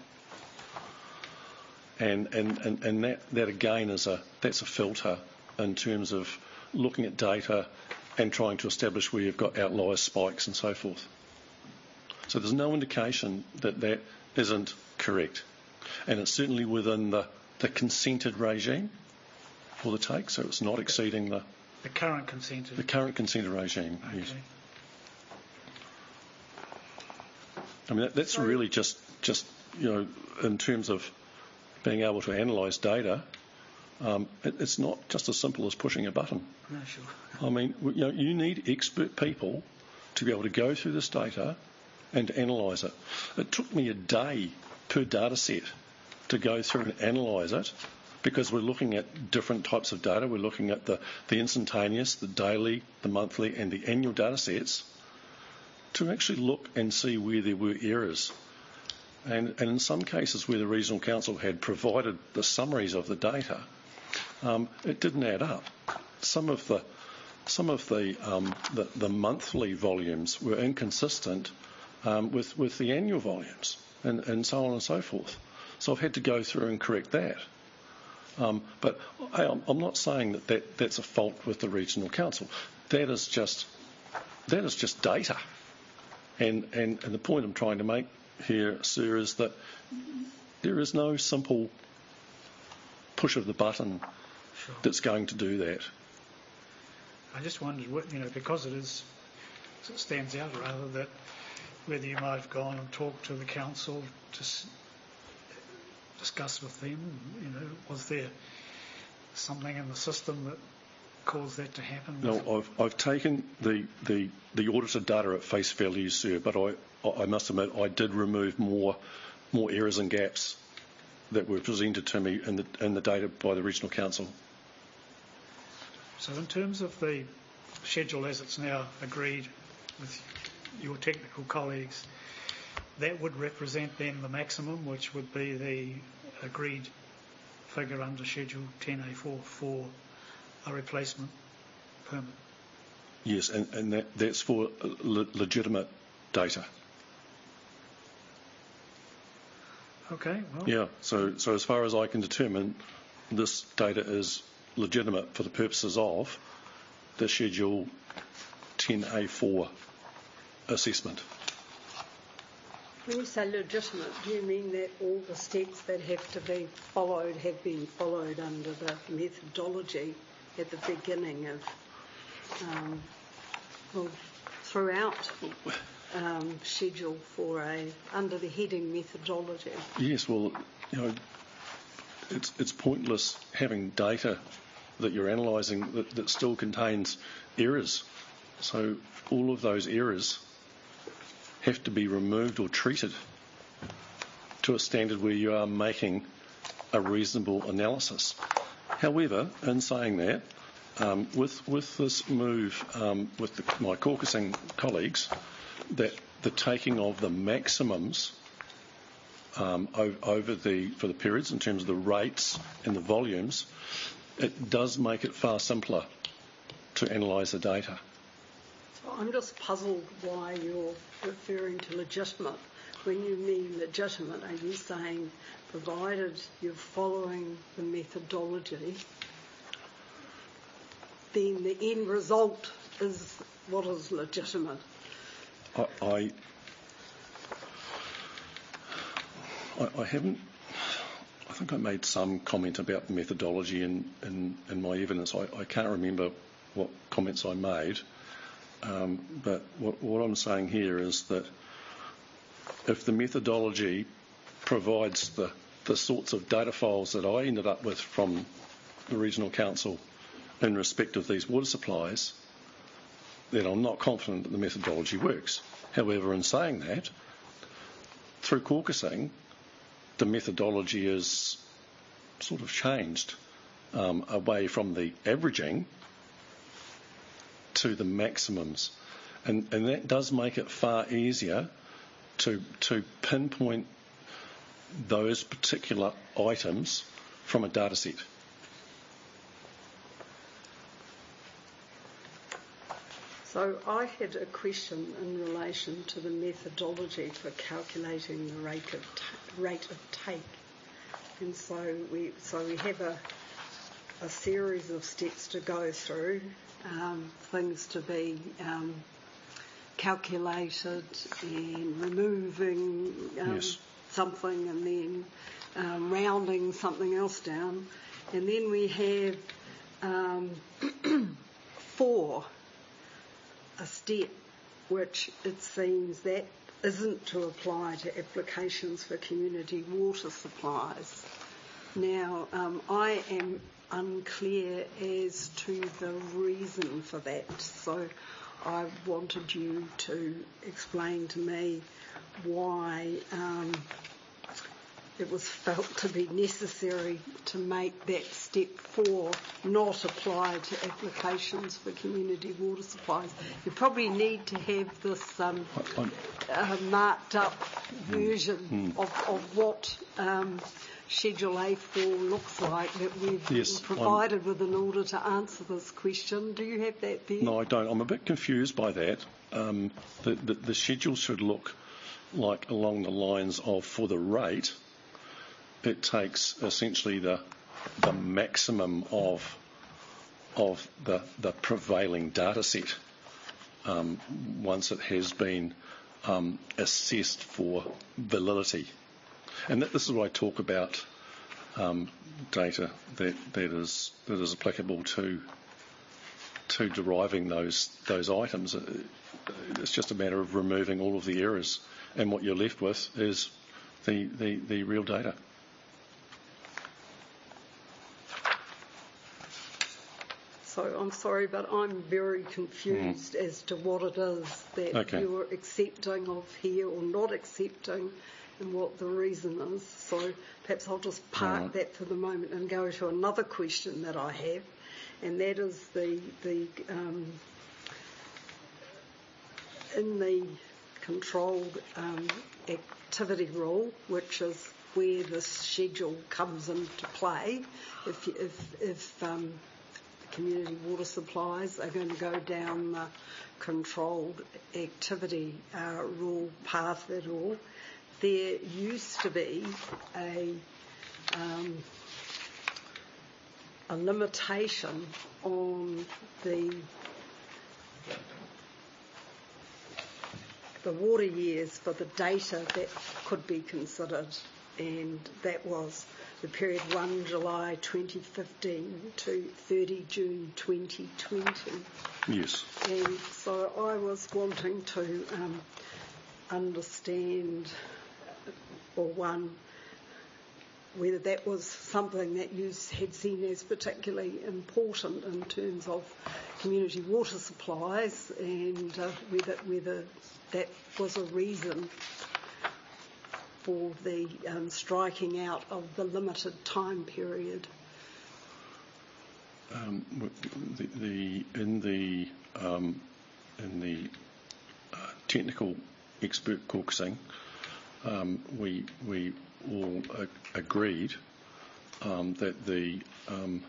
And, and, and, and that, that again is a that's a filter in terms of looking at data and trying to establish where you've got outlier spikes and so forth. So there's no indication that that isn't correct. And it's certainly within the, the consented regime for the take, so it's not exceeding the, The current consented... the current consented regime. Okay. Yes. I mean, that, that's really just, just, you know, in terms of being able to analyse data, um, it, it's not just as simple as pushing a button. No, sure. I mean, you know, you need expert people to be able to go through this data and to analyse it. It took me a day per data set to go through and analyse it, because we're looking at different types of data. We're looking at the, the instantaneous, the daily, the monthly and the annual data sets, to actually look and see where there were errors. And, and in some cases where the Regional Council had provided the summaries of the data, um, it didn't add up. Some of the some of the um, the, the monthly volumes were inconsistent um, with with the annual volumes, and, and so on and so forth. So I've had to go through and correct that. Um, but I, I'm not saying that, that that's a fault with the Regional Council. That is just that is just data. And, and, and the point I'm trying to make here, sir, is that there is no simple push of the button Sure. that's going to do that. I just wondered, what, you know, because it is, it stands out rather, that whether you might have gone and talked to the council to s- discuss with them, you know, was there something in the system that caused that to happen? No, I've, I've taken the, the, the audited data at face value, sir, but I, I must admit I did remove more more errors and gaps that were presented to me in the, in the data by the Regional Council. So in terms of the schedule as it's now agreed with your technical colleagues, that would represent then the maximum, which would be the agreed figure under Schedule ten A four for a replacement permit. Yes, and, and that, that's for le- legitimate data. Okay, well, Yeah, so, so as far as I can determine, this data is legitimate for the purposes of the Schedule ten A four assessment. When you say legitimate, do you mean that all the steps that have to be followed have been followed under the methodology at the beginning of, um, well, throughout um, Schedule four A, under the heading methodology? Yes, well, you know, it's it's pointless having data that you're analysing that, that still contains errors. So all of those errors have to be removed or treated to a standard where you are making a reasonable analysis. However, in saying that, um, with with this move um, with the, my caucusing colleagues, that the taking of the maximums um, o- over the for the periods in terms of the rates and the volumes, it does make it far simpler to analyse the data. So I'm just puzzled why you're referring to legitimate. When you mean legitimate, are you saying provided you're following the methodology, then the end result is what is legitimate? I, I, I, I haven't. I think I made some comment about the methodology in, in, in my evidence. I, I can't remember what comments I made, um, but what, what I'm saying here is that if the methodology provides the, the sorts of data files that I ended up with from the Regional Council in respect of these water supplies, then I'm not confident that the methodology works. However, in saying that, through caucusing, the methodology is sort of changed um, away from the averaging to the maximums. And, and that does make it far easier to, to pinpoint those particular items from a data set. So I had a question in relation to the methodology for calculating the rate of t- rate of take, and so we so we have a a series of steps to go through, um, things to be um, calculated, and removing um, Yes. something, and then um, rounding something else down, and then we have um, four. A step which it seems that isn't to apply to applications for community water supplies. Now, um, I am unclear as to the reason for that, so I wanted you to explain to me why um, it was felt to be necessary to make that step four not apply to applications for community water supplies. You probably need to have this um, uh, marked up version of, of what um, Schedule A four looks like that we've Yes, provided I'm, with in order to answer this question. Do you have that there? No, I don't. I'm a bit confused by that. Um, the, the, the schedule should look like along the lines of, for the rate, it takes essentially the the maximum of of the the prevailing data set um, once it has been um, assessed for validity. And that, this is what I talk about um, data that, that is that is applicable to to deriving those those items. It's just a matter of removing all of the errors, and what you're left with is the, the, the real data. So I'm sorry, but I'm very confused mm. as to what it is that okay. you're accepting of here or not accepting, and what the reason is. So perhaps I'll just park right. that for the moment and go to another question that I have, and that is the the um, in the controlled um, activity rule, which is where this schedule comes into play. If if if um, community water supplies are going to go down the controlled activity uh, rule path at all, there used to be a um, a limitation on the the water years for the data that could be considered, and that was the period first July twenty fifteen to thirty June twenty twenty. Yes. And so I was wanting to um, understand, or one, whether that was something that you had seen as particularly important in terms of community water supplies, and uh, whether whether that was a reason for the um, striking out of the limited time period. Um, the, the in the um, in the uh, technical expert caucusing, um, we we all uh, agreed um, that the um,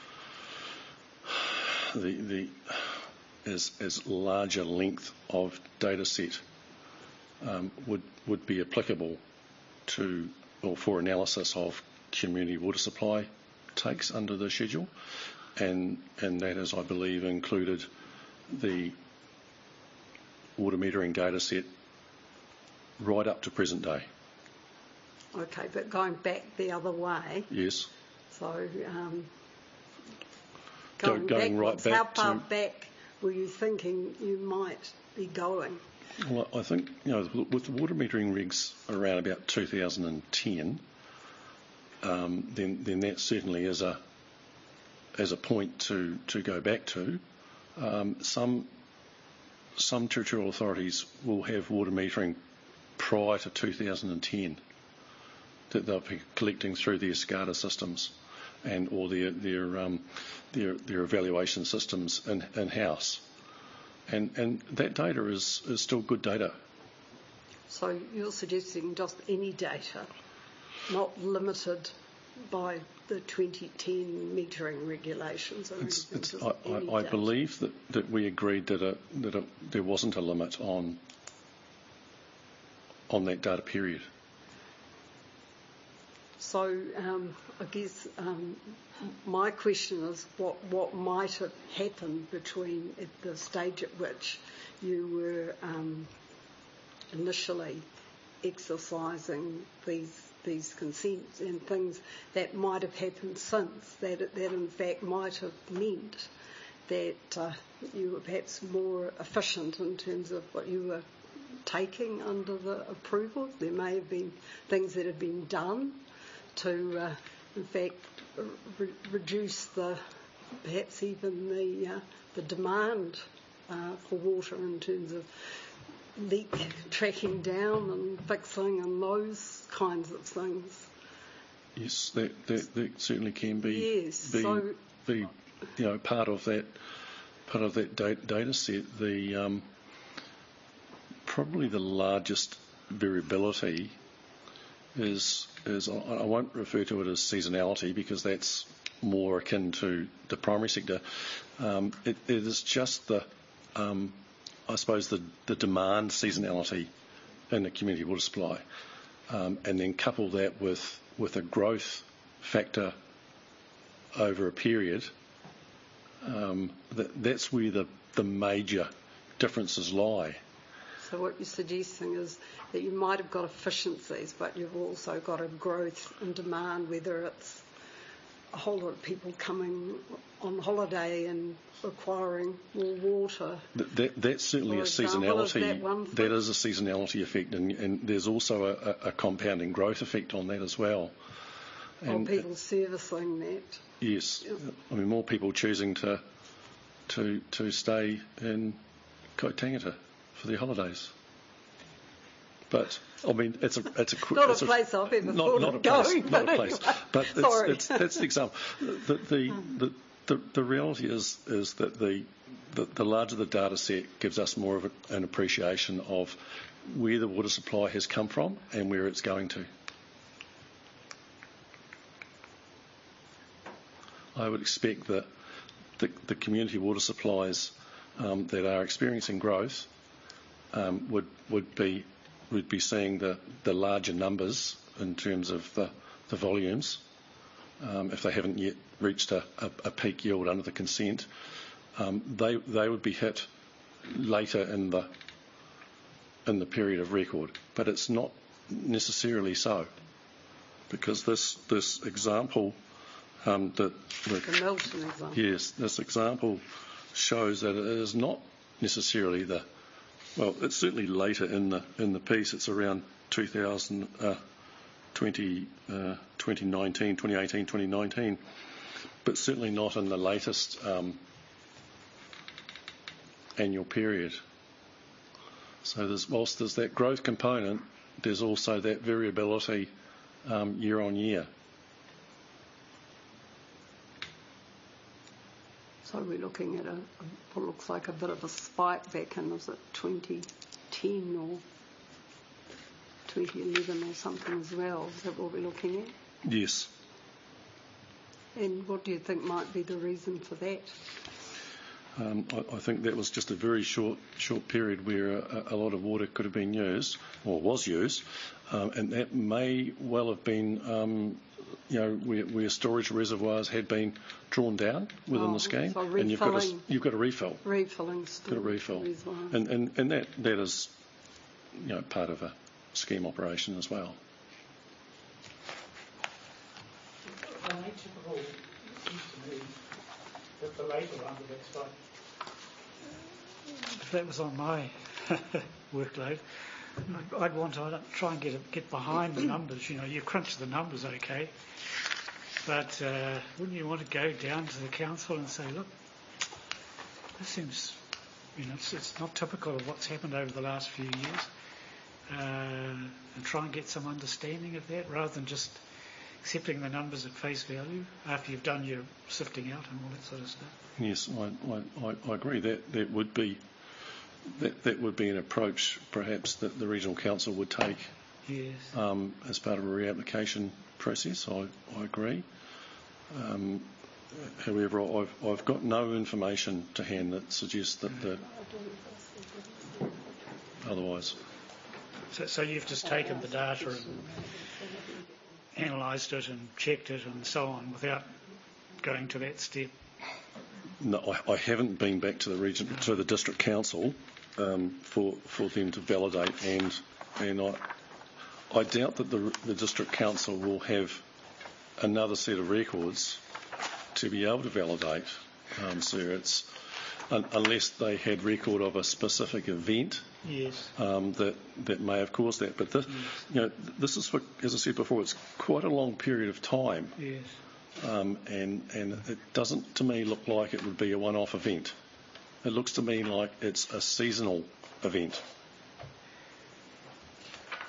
the the as as larger length of data set um, would would be applicable to or for analysis of community water supply takes under the schedule, and and that is, I believe, included the water metering data set right up to present day. Okay, but going back the other way. Yes. So um, going, going, going right back how far to, back were you thinking you might be going? Well, I think, you know, with the water metering rigs around about two thousand ten, um, then then that certainly is a as a point to, to go back to. Um, some some territorial authorities will have water metering prior to two thousand ten that they'll be collecting through their SCADA systems and or their their um, their, their evaluation systems in in house. And, and that data is, is still good data. So you're suggesting just any data, not limited by the twenty ten metering regulations? Or it's, anything, it's, just I, any I, I data. believe that, that we agreed that, a, that a, there wasn't a limit on on that data period. So um, I guess um, my question is what, what might have happened between at the stage at which you were um, initially exercising these these consents, and things that might have happened since that that in fact might have meant that uh, you were perhaps more efficient in terms of what you were taking under the approval. There may have been things that have been done to, uh, in fact, re- reduce the, perhaps even the uh, the demand uh, for water in terms of leak tracking down and fixing and those kinds of things. Yes, that, that, that certainly can be Yes, be, so- be you know part of that part of that data, data set. The um, probably the largest variability is is I, I won't refer to it as seasonality because that's more akin to the primary sector. Um, it, it is just the um, I suppose the, the demand seasonality in the community water supply, um, and then couple that with with a growth factor over a period. Um, that, that's where the, the major differences lie. So what you're suggesting is that you might have got efficiencies, but you've also got a growth in demand, whether it's a whole lot of people coming on holiday and requiring more water. That, that, that's certainly For a example, is seasonality. that one thing? That is a seasonality effect, and, and there's also a, a compounding growth effect on that as well. Or And people servicing that. yes, Yeah. I mean more people choosing to to to stay in Koh Tangata for their holidays. But I mean, it's a it's a qu- Not a it's place I've ever not, thought not of a place, going, not but a place. anyway. But it's, Sorry. it's that's the example. The the, the the the reality is is that the the, the larger the data set gives us more of a, an appreciation of where the water supply has come from and where it's going to. I would expect that the, the community water supplies um, that are experiencing growth um, would would be would be seeing the, the larger numbers in terms of the, the volumes um, if they haven't yet reached a, a, a peak yield under the consent. Um, they they would be hit later in the in the period of record, but it's not necessarily so because this this example. Um, that, that, The Milton example. yes, this example shows that it is not necessarily the, well, it's certainly later in the in the piece. It's around two thousand twenty, uh, twenty nineteen, twenty eighteen, twenty nineteen, but certainly not in the latest um, annual period. So there's, whilst there's that growth component, there's also that variability um, year on year. So we're looking at a, a, what looks like a bit of a spike back in, was it twenty ten or twenty eleven or something as well? Is that what we're looking at? Yes. And what do you think might be the reason for that? Um, I, I think that was just a very short short period where a, a lot of water could have been used, or was used, um, and that may well have been, um, you know, where, where storage reservoirs had been drawn down within Oh, the scheme, so and you've got to, refilling. you've got to refill, Refilling got still. to refill, reservoir. and, and and that that is, you know, part of a scheme operation as well. Well, typical seems to me that the labour under that spike. If that was on my workload, I'd, I'd want to try and get a, get behind the numbers. You know, you crunch the numbers, okay, but uh, wouldn't you want to go down to the council and say, look, this seems, you know, it's, it's not typical of what's happened over the last few years, uh, and try and get some understanding of that rather than just accepting the numbers at face value after you've done your sifting out and all that sort of stuff. Yes, I, I, I agree. That that would be that that would be an approach perhaps that the regional council would take Yes. um, as part of a reapplication process. I, I agree. Um, however, I've I've got no information to hand that suggests that the otherwise. So, so you've just taken the data and analysed it and checked it and so on without going to that step. No, I, I haven't been back to the region to the district council um, for for them to validate, and and I I doubt that the the district council will have another set of records to be able to validate, um, sir. It's un, unless they had record of a specific event. Yes. Um, that that may have caused that, but this, Yes. you know, this is for, as I said before, it's quite a long period of time. Yes. Um, and, and it doesn't to me look like it would be a one-off event. It looks to me like it's a seasonal event.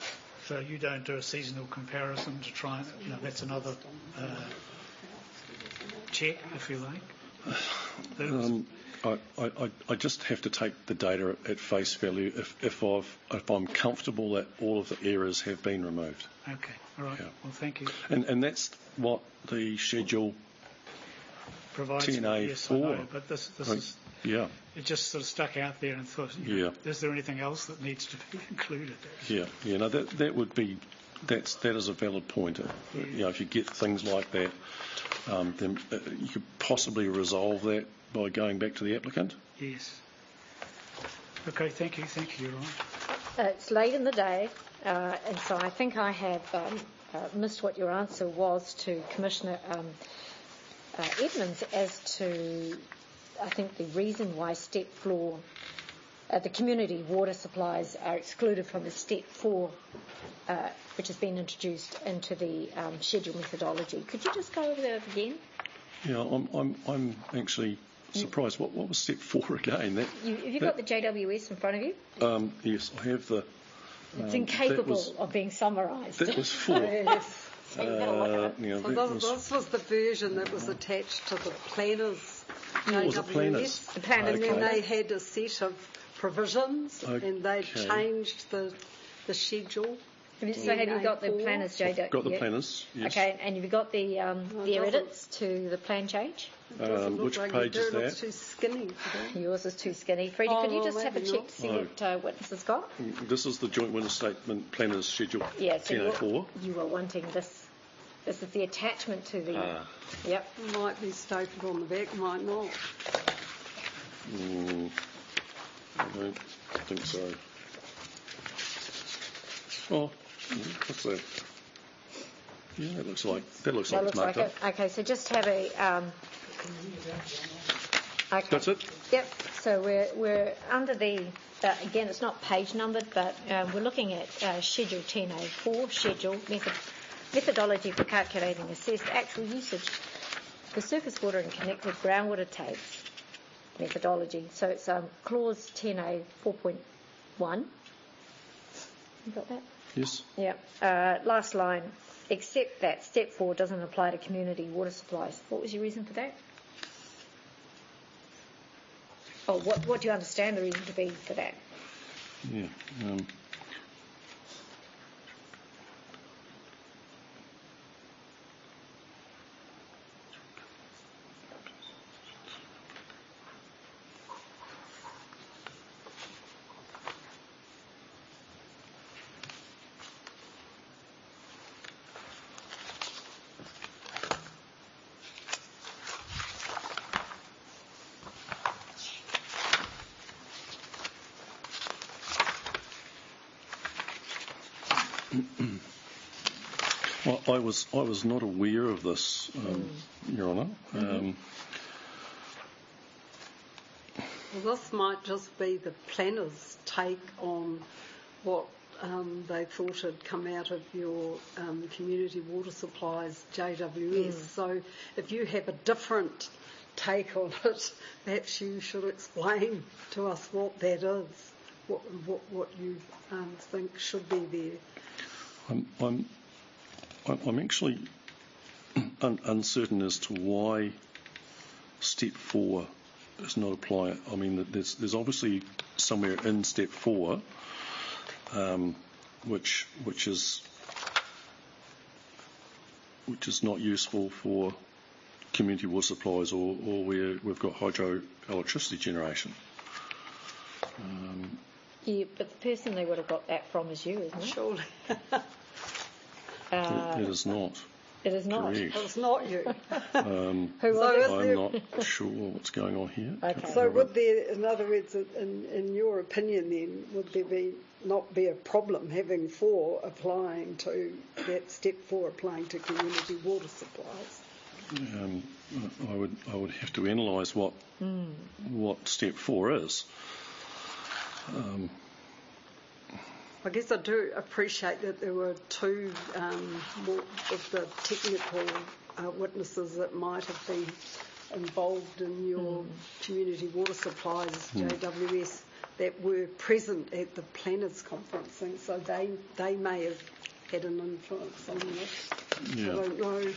So you don't do a seasonal comparison to try and, you know, that's another uh, check, if you like. Um, I, I, I just have to take the data at face value if, if, I've, if I'm comfortable that all of the errors have been removed. Okay, all right. Yeah. Well, thank you. And, and that's what the schedule Provides ten A yes, I know, four. but this, this Like, is, yeah, it just sort of stuck out there and thought, you know, Yeah. is there anything else that needs to be included? yeah, yeah. No, that that would be that's that is a valid point. Uh, You know, if you get things like that, um, then uh, you could possibly resolve that by going back to the applicant. Yes. Okay, thank you, thank you, Your Honour. Uh, it's late in the day, uh, and so I think I have um, uh, missed what your answer was to Commissioner um, uh, Edmonds as to, I think, the reason why step four, uh, the community water supplies are excluded from the step four, uh, which has been introduced into the um, schedule methodology. Could you just go over that again? Yeah, I'm I'm I'm actually surprised. What what was step four again? That You, have you that, got the J W S in front of you? Um, yes, I have the. It's um, that incapable was- of being summarised. That was four. Yes. Uh, yeah, So that this, was, this was the version that was attached to the planners. Oh, was it J W S. planners? The planners, And then Okay. they had a set of provisions, and they Okay. changed the the schedule. Have you- So have you got the Ten A four? planners J W S? got the planners. Yes. Okay, and have you got the um, No, it the doesn't. edits to the plan change? It doesn't Um, look which like page you do. is It looks that? too skinny for that. Yours is too skinny. Freddie, Oh, could you well, just have a maybe check not. to see Oh. what uh, witnesses got? This is the joint winter statement planners schedule. Yeah, so ten oh four. you're- you were wanting this. This is the attachment to the. Ah. Yep. Might be stapled on the back, might not. Mm, I don't think so. Oh, what's that? Yeah, that looks like that looks That like looks it's marked like up. it. Okay, so just have a. Um, okay. That's it. Yep. So we're we're under the. Uh, again, it's not page numbered, but um, we're looking at uh, Schedule ten A four, schedule method, methodology for calculating assessed actual usage for surface water and connected groundwater takes methodology. So it's um, clause ten A four point one. You got that? Yes. Yeah. Uh, last line. Except that step four doesn't apply to community water supplies. What was your reason for that? Oh, what, what do you understand the reason to be for that? Yeah. Um, Well, I was I was not aware of this, um, Your Honour. Um, Well, this might just be the planners' take on what um, they thought had come out of your um, community water supplies J W S. So if you have a different take on it, perhaps you should explain to us what that is, what what, what you um, think should be there. I'm, I'm I'm I'm actually un- uncertain as to why step four does not apply. I mean, there's there's obviously somewhere in step four, um, which which is which is not useful for community water supplies or, or where we've got hydroelectricity generation. Um, Yeah, but the person they would have got that from is you, isn't it? Surely Uh, it is not it is not. correct. it's not you. Um, Who So was is it? I'm there- not sure what's going on here. Okay. So would there, in other words, in, in your opinion then, would there be not be a problem having four applying to, that step four applying to community water supplies? Um, I would I would have to analyse what what step four is. Um, I guess I do appreciate that there were two um, more of the technical uh, witnesses that might have been involved in your community water supplies J W S that were present at the planners conference, and so they they may have had an influence on this. Yeah. I don't know.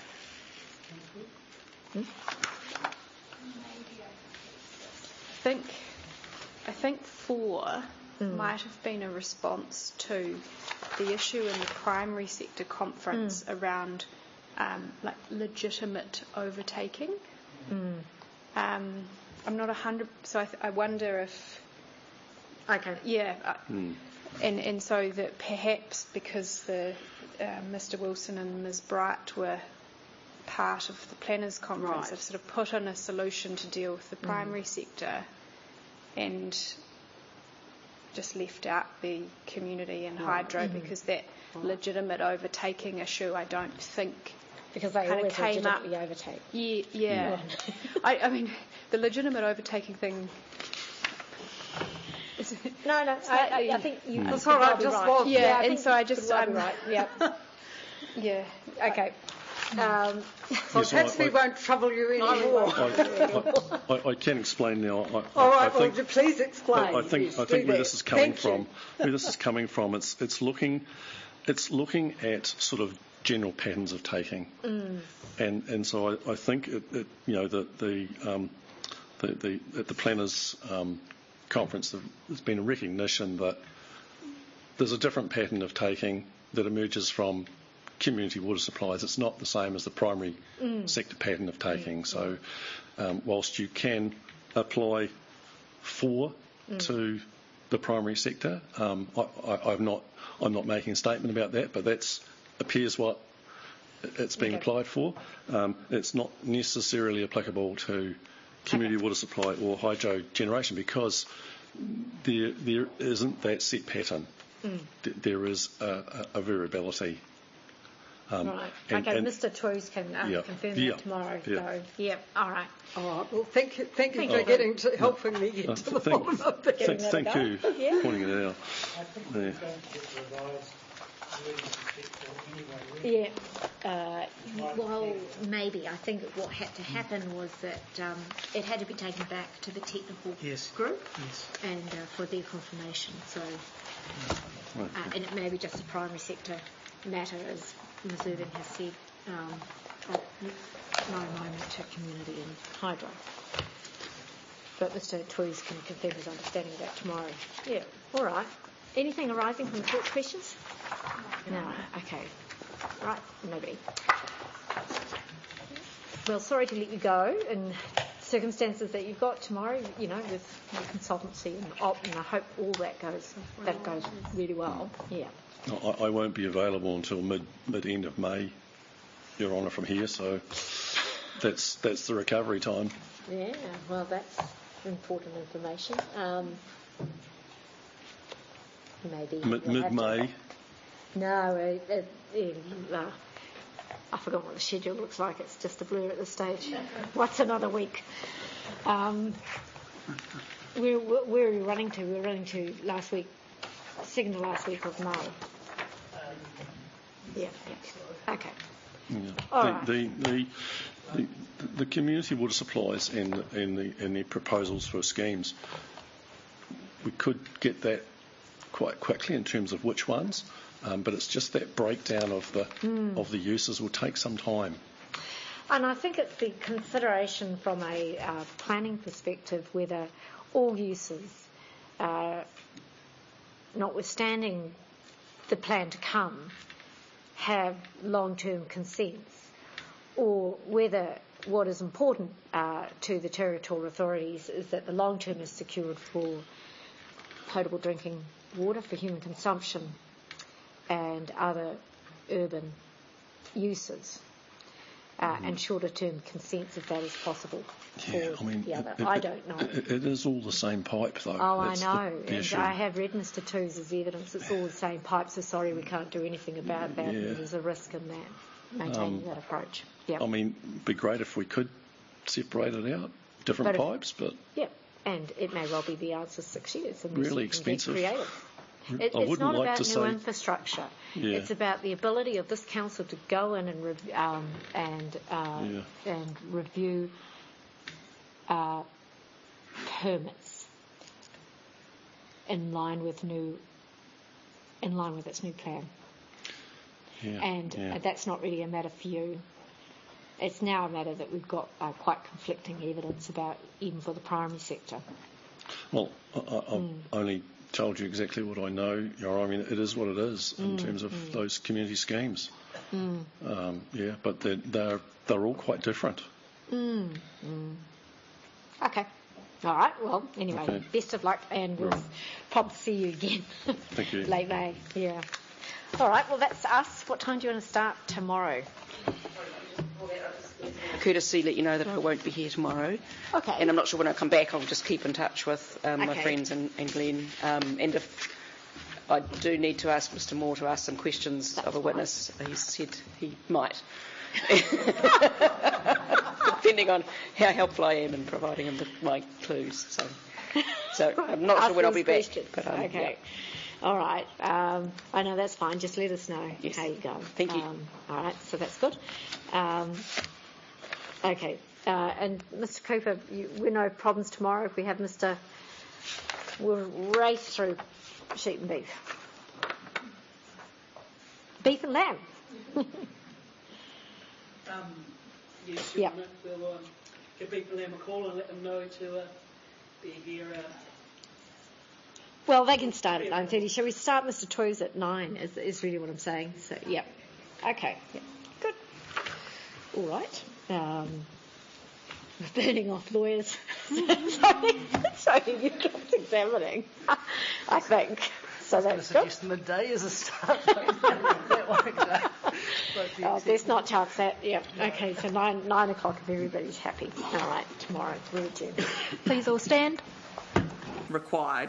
I think, I think four might have been a response to the issue in the primary sector conference around um, like legitimate overtaking. Um, I'm not a hundred, so I, th- I wonder if, Okay. yeah, uh, and and so that perhaps because the uh, Mister Wilson and Miz Bright were part of the planners conference, Right. have sort of put in a solution to deal with the primary sector, and just left out the community and hydro because that legitimate overtaking issue, I don't think. Because they Kinda always came up- legitimately overtake. Yeah, yeah. I, I mean, the legitimate overtaking thing. Is, No, no, I, Slightly- I think you That's could all right, well be just right. was- Yeah, I and think so I you just- could well be I'm- right. Yeah. yeah. Okay. Um, So Yes, perhaps I- we I- won't trouble you anymore. I, I, I can explain now. I, All I, right, I well, think, do please explain. I think, Yes, I do think where that. this is coming Thank you. from, where this is coming from, it's it's looking, it's looking at sort of general patterns of taking, mm. and and so I, I think it, it, you know the the um, the, the at the planners um, conference there's been a recognition that there's a different pattern of taking that emerges from community water supplies. It's not the same as the primary mm. sector pattern of taking. Mm. So um, whilst you can apply four mm. to the primary sector, um, I, I, I'm not I'm not making a statement about that, but that's appears what it's being Okay. applied for. Um, it's not necessarily applicable to community Okay. water supply or hydro generation because there there isn't that set pattern. Mm. Th- there is a, a, a variability. Um, right. and- okay, and- Mister Toys can um, Yeah. confirm Yeah. that tomorrow. Yeah. So, yeah, all right. All right, well, thank you, thank you Thank for you. getting to, helping me get Uh, to the thank, bottom of it. thank, that thank a go. you Yeah. for pointing it out. I think Yeah. we're going to get revised leading anyway. Yeah. Uh, well, maybe. I think what had to happen was that um, it had to be taken back to the technical Yes. group Yes. and uh, for their confirmation. So, uh, and it may be just a primary sector matter, as Ms Irving has said, um, of no moment to community and hydro. But Mister Tweez can confirm his understanding of that tomorrow. Yeah, all right. Anything arising from the court questions? No. Okay. Right, nobody. Well, sorry to let you go in circumstances that you've got tomorrow, you know, with your consultancy and op, and I hope all that goes, that goes really well. Yeah. I, I won't be available until mid mid end of May, Your Honour, from here. So that's that's the recovery time. Yeah, well, that's important information. Um, maybe Mid you'll mid have to- May. No, it, it, it, uh, I forgot what the schedule looks like. It's just a blur at this stage. What's another week? Um, where, where are we running to? We're running to last week, second to last week of May. Yeah, yeah. Okay. Yeah. All the, right. the, the, the the community water supplies and and the and the proposals for schemes, we could get that quite quickly in terms of which ones, um, but it's just that breakdown of the Mm. of the uses will take some time. And I think it's the consideration from a uh, planning perspective whether all uses, uh, notwithstanding the plan to come, have long-term consents, or whether what is important uh, to the territorial authorities is that the long-term is secured for potable drinking water for human consumption and other urban uses. Uh, and shorter-term consents, if that is possible, for Yeah, I mean, the other. it, I it- don't know. It, it is all the same pipe, though. Oh, That's I know. The, the and issue. I have read Mister Toos's evidence. It's all the same pipe, so sorry, we can't do anything about that. Yeah. There's a risk in that, maintaining Um, that approach. Yeah. I mean, it'd be great if we could separate it out, different But if- pipes, but Yeah, and it may well be the answer six years. Unless Really you can expensive. Get creative. It, I it's wouldn't not like about to new say- infrastructure. Yeah. It's about the ability of this council to go in and rev- um, and uh, Yeah. and review uh, permits in line with new in line with its new plan. Yeah, and yeah. that's not really a matter for you. It's now a matter that we've got uh, quite conflicting evidence about, even for the primary sector. Well, I, I, I've Mm. only told you exactly what I know. You know, I mean, it is what it is in Mm, terms of mm. those community schemes. Mm. Um, yeah, but they're, they're, they're all quite different. Mm. Mm. Okay. All right. Well, anyway, Okay. best of luck, and we'll Right. probably see you again. Thank you. Late May. Yeah. All right. Well, that's us. What time do you want to start tomorrow? Courtesy, let you know that I won't be here tomorrow. Okay. And I'm not sure when I come back. I'll just keep in touch with um, my Okay. friends and, and Glenn. Um, and if I do need to ask Mister Moore to ask some questions That's of a fine. witness, he said he might. Depending on how helpful I am in providing him with my clues. So, so I'm not Ask sure when I'll these be back. questions. But, um, Okay. All right. Um, I know that's fine. Just let us know Yes. how you go. Thank you. Um, all right. So that's good. Um, okay. Uh, and Mister Cooper, you, we're no problems tomorrow if we have Mister We'll race through sheep and beef. Beef and lamb. Um, yes, Your Yep. Honour, we'll um, give people them a call and let them know to uh, be here. Uh, Well, they can start at nine thirty. Shall we start Mister Toys at nine is, is really what I'm saying. So, yeah. Okay. Yep. Good. All right. Um, we're burning off lawyers. sorry, sorry, you're cross-examining, I think. So I was that's good. going to suggest midday as a start. That won't go. But the Oh, there's not chance that. Yep. Okay, so nine nine o'clock if everybody's happy. All right, tomorrow we're adjourned. Please all stand. Required